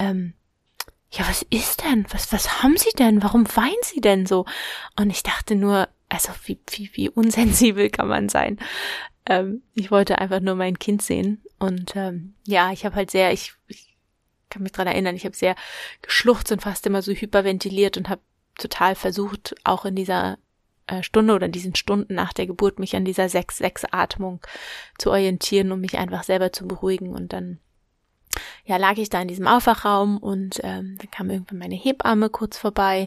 ja, was ist denn? Was haben Sie denn? Warum weinen Sie denn so? Und ich dachte nur, also wie unsensibel kann man sein? Ich wollte einfach nur mein Kind sehen und ich habe halt ich kann mich dran erinnern, ich habe sehr geschluchzt und fast immer so hyperventiliert und habe total versucht, auch in dieser Stunde oder in diesen Stunden nach der Geburt mich an dieser 6-6-Atmung zu orientieren, um mich einfach selber zu beruhigen. Und dann lag ich da in diesem Aufwachraum und dann kam irgendwann meine Hebamme kurz vorbei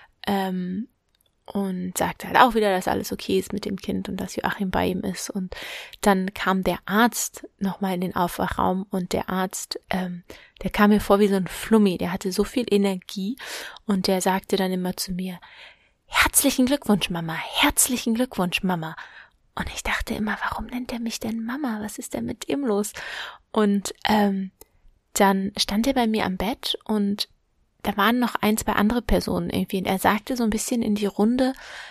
und sagte halt auch wieder, dass alles okay ist mit dem Kind und dass Joachim bei ihm ist. Und dann kam der Arzt nochmal in den Aufwachraum und der Arzt, der kam mir vor wie so ein Flummi, der hatte so viel Energie und der sagte dann immer zu mir, herzlichen Glückwunsch, Mama, herzlichen Glückwunsch, Mama. Und ich dachte immer, warum nennt er mich denn Mama? Was ist denn mit ihm los? Und dann stand er bei mir am Bett und da waren noch 1, 2 andere Personen irgendwie. Und er sagte so ein bisschen in die Runde,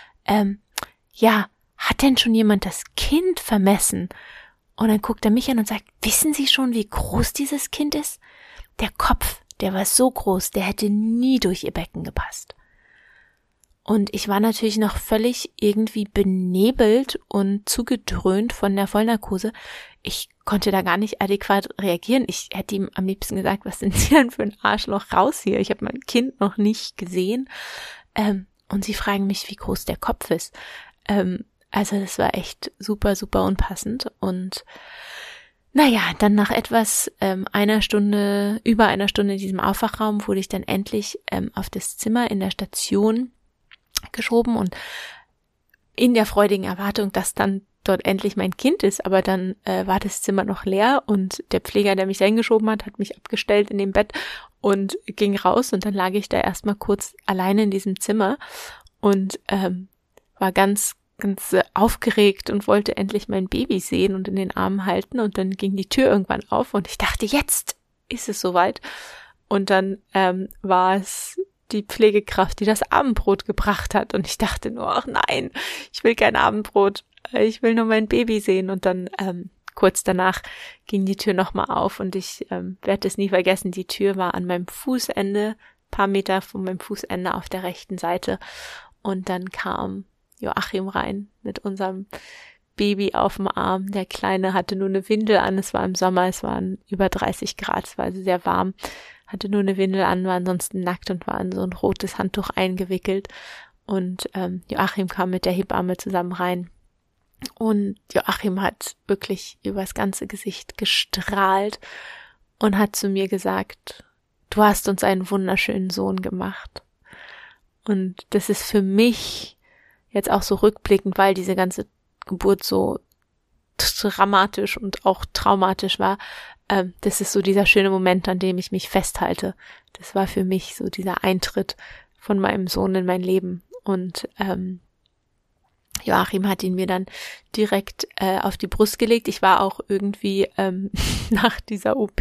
ja, hat denn schon jemand das Kind vermessen? Und dann guckt er mich an und sagt, wissen Sie schon, wie groß dieses Kind ist? Der Kopf, der war so groß, der hätte nie durch ihr Becken gepasst. Und ich war natürlich noch völlig irgendwie benebelt und zugedröhnt von der Vollnarkose. Ich konnte da gar nicht adäquat reagieren. Ich hätte ihm am liebsten gesagt, was sind Sie denn für ein Arschloch, raus hier? Ich habe mein Kind noch nicht gesehen. Und Sie fragen mich, wie groß der Kopf ist. Also das war echt super, super unpassend. Und naja, dann nach etwas über einer Stunde in diesem Aufwachraum wurde ich dann endlich auf das Zimmer in der Station geschoben und in der freudigen Erwartung, dass dann dort endlich mein Kind ist, aber dann war das Zimmer noch leer und der Pfleger, der mich da hingeschoben hat mich abgestellt in dem Bett und ging raus und dann lag ich da erstmal kurz alleine in diesem Zimmer und war ganz aufgeregt und wollte endlich mein Baby sehen und in den Armen halten und dann ging die Tür irgendwann auf und ich dachte, jetzt ist es soweit und dann war es die Pflegekraft, die das Abendbrot gebracht hat und ich dachte nur, ach nein, ich will kein Abendbrot, ich will nur mein Baby sehen und dann kurz danach ging die Tür nochmal auf und ich werde es nie vergessen, die Tür war an meinem Fußende, paar Meter von meinem Fußende auf der rechten Seite und dann kam Joachim rein mit unserem Baby auf dem Arm. Der Kleine hatte nur eine Windel an, es war im Sommer, es waren über 30 Grad, es war also sehr warm, hatte nur eine Windel an, war ansonsten nackt und war in so ein rotes Handtuch eingewickelt und Joachim kam mit der Hebamme zusammen rein und Joachim hat wirklich übers ganze Gesicht gestrahlt und hat zu mir gesagt, du hast uns einen wunderschönen Sohn gemacht. Und das ist für mich jetzt auch so rückblickend, weil diese ganze Geburt so dramatisch und auch traumatisch war, das ist so dieser schöne Moment, an dem ich mich festhalte. Das war für mich so dieser Eintritt von meinem Sohn in mein Leben. Und Joachim hat ihn mir dann direkt auf die Brust gelegt. Ich war auch irgendwie nach dieser OP,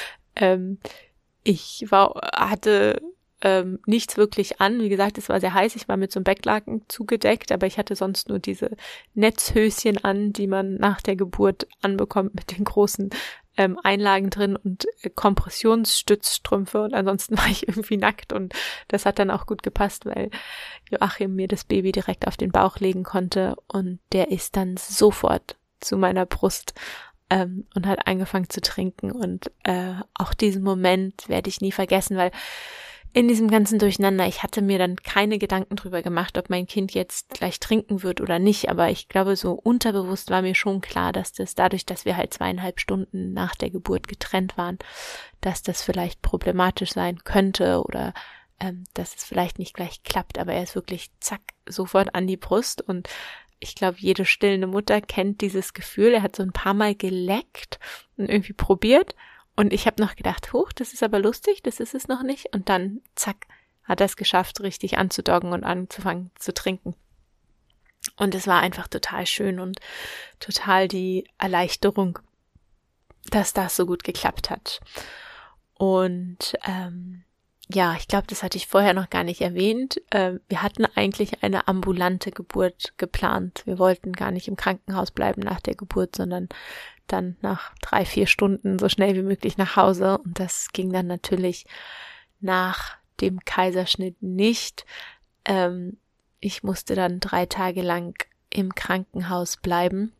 hatte nichts wirklich an. Wie gesagt, es war sehr heiß. Ich war mit so einem Becklaken zugedeckt, aber ich hatte sonst nur diese Netzhöschen an, die man nach der Geburt anbekommt mit den großen Einlagen drin und Kompressionsstützstrümpfe und ansonsten war ich irgendwie nackt und das hat dann auch gut gepasst, weil Joachim mir das Baby direkt auf den Bauch legen konnte und der ist dann sofort zu meiner Brust und hat angefangen zu trinken und auch diesen Moment werde ich nie vergessen, weil in diesem ganzen Durcheinander, ich hatte mir dann keine Gedanken drüber gemacht, ob mein Kind jetzt gleich trinken wird oder nicht, aber ich glaube, so unterbewusst war mir schon klar, dass das dadurch, dass wir halt 2,5 Stunden nach der Geburt getrennt waren, dass das vielleicht problematisch sein könnte oder dass es vielleicht nicht gleich klappt, aber er ist wirklich zack, sofort an die Brust und ich glaube, jede stillende Mutter kennt dieses Gefühl, er hat so ein paar Mal geleckt und irgendwie probiert. Und ich habe noch gedacht, huch, das ist aber lustig, das ist es noch nicht. Und dann, zack, hat er es geschafft, richtig anzudoggen und anzufangen zu trinken. Und es war einfach total schön und total die Erleichterung, dass das so gut geklappt hat. Und ja, ich glaube, das hatte ich vorher noch gar nicht erwähnt. Wir hatten eigentlich eine ambulante Geburt geplant. Wir wollten gar nicht im Krankenhaus bleiben nach der Geburt, sondern dann nach 3-4 Stunden so schnell wie möglich nach Hause. Und das ging dann natürlich nach dem Kaiserschnitt nicht. Ich musste dann 3 Tage lang im Krankenhaus bleiben.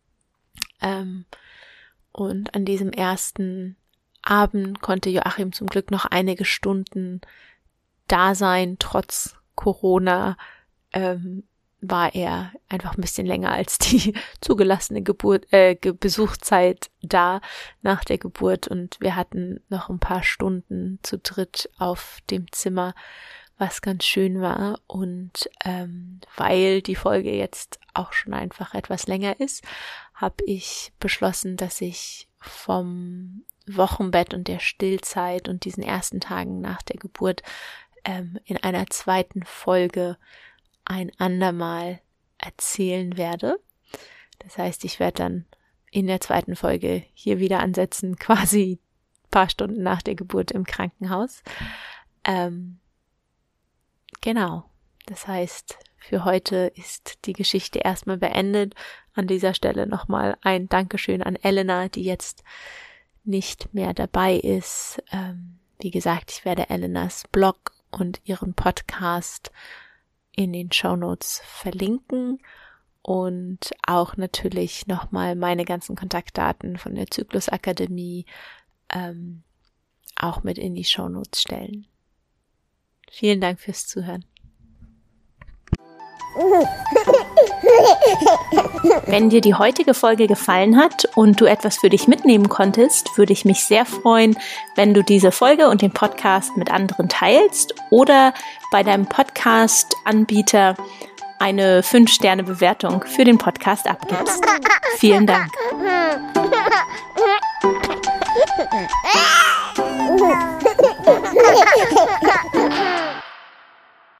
Und an diesem ersten Abend konnte Joachim zum Glück noch einige Stunden da sein. Trotz Corona war er einfach ein bisschen länger als die zugelassene Besuchszeit da nach der Geburt und wir hatten noch ein paar Stunden zu dritt auf dem Zimmer, was ganz schön war und weil die Folge jetzt auch schon einfach etwas länger ist, habe ich beschlossen, dass ich vom Wochenbett und der Stillzeit und diesen ersten Tagen nach der Geburt in einer zweiten Folge ein andermal erzählen werde. Das heißt, ich werde dann in der 2. Folge hier wieder ansetzen, quasi ein paar Stunden nach der Geburt im Krankenhaus. Genau. Das heißt, für heute ist die Geschichte erstmal beendet. An dieser Stelle nochmal ein Dankeschön an Elena, die jetzt nicht mehr dabei ist. Wie gesagt, ich werde Elenas Blog und ihren Podcast in den Shownotes verlinken und auch natürlich nochmal meine ganzen Kontaktdaten von der Zyklusakademie auch mit in die Shownotes stellen. Vielen Dank fürs Zuhören. Wenn dir die heutige Folge gefallen hat und du etwas für dich mitnehmen konntest, würde ich mich sehr freuen, wenn du diese Folge und den Podcast mit anderen teilst oder bei deinem Podcast-Anbieter eine 5-Sterne-Bewertung für den Podcast abgibst. Vielen Dank.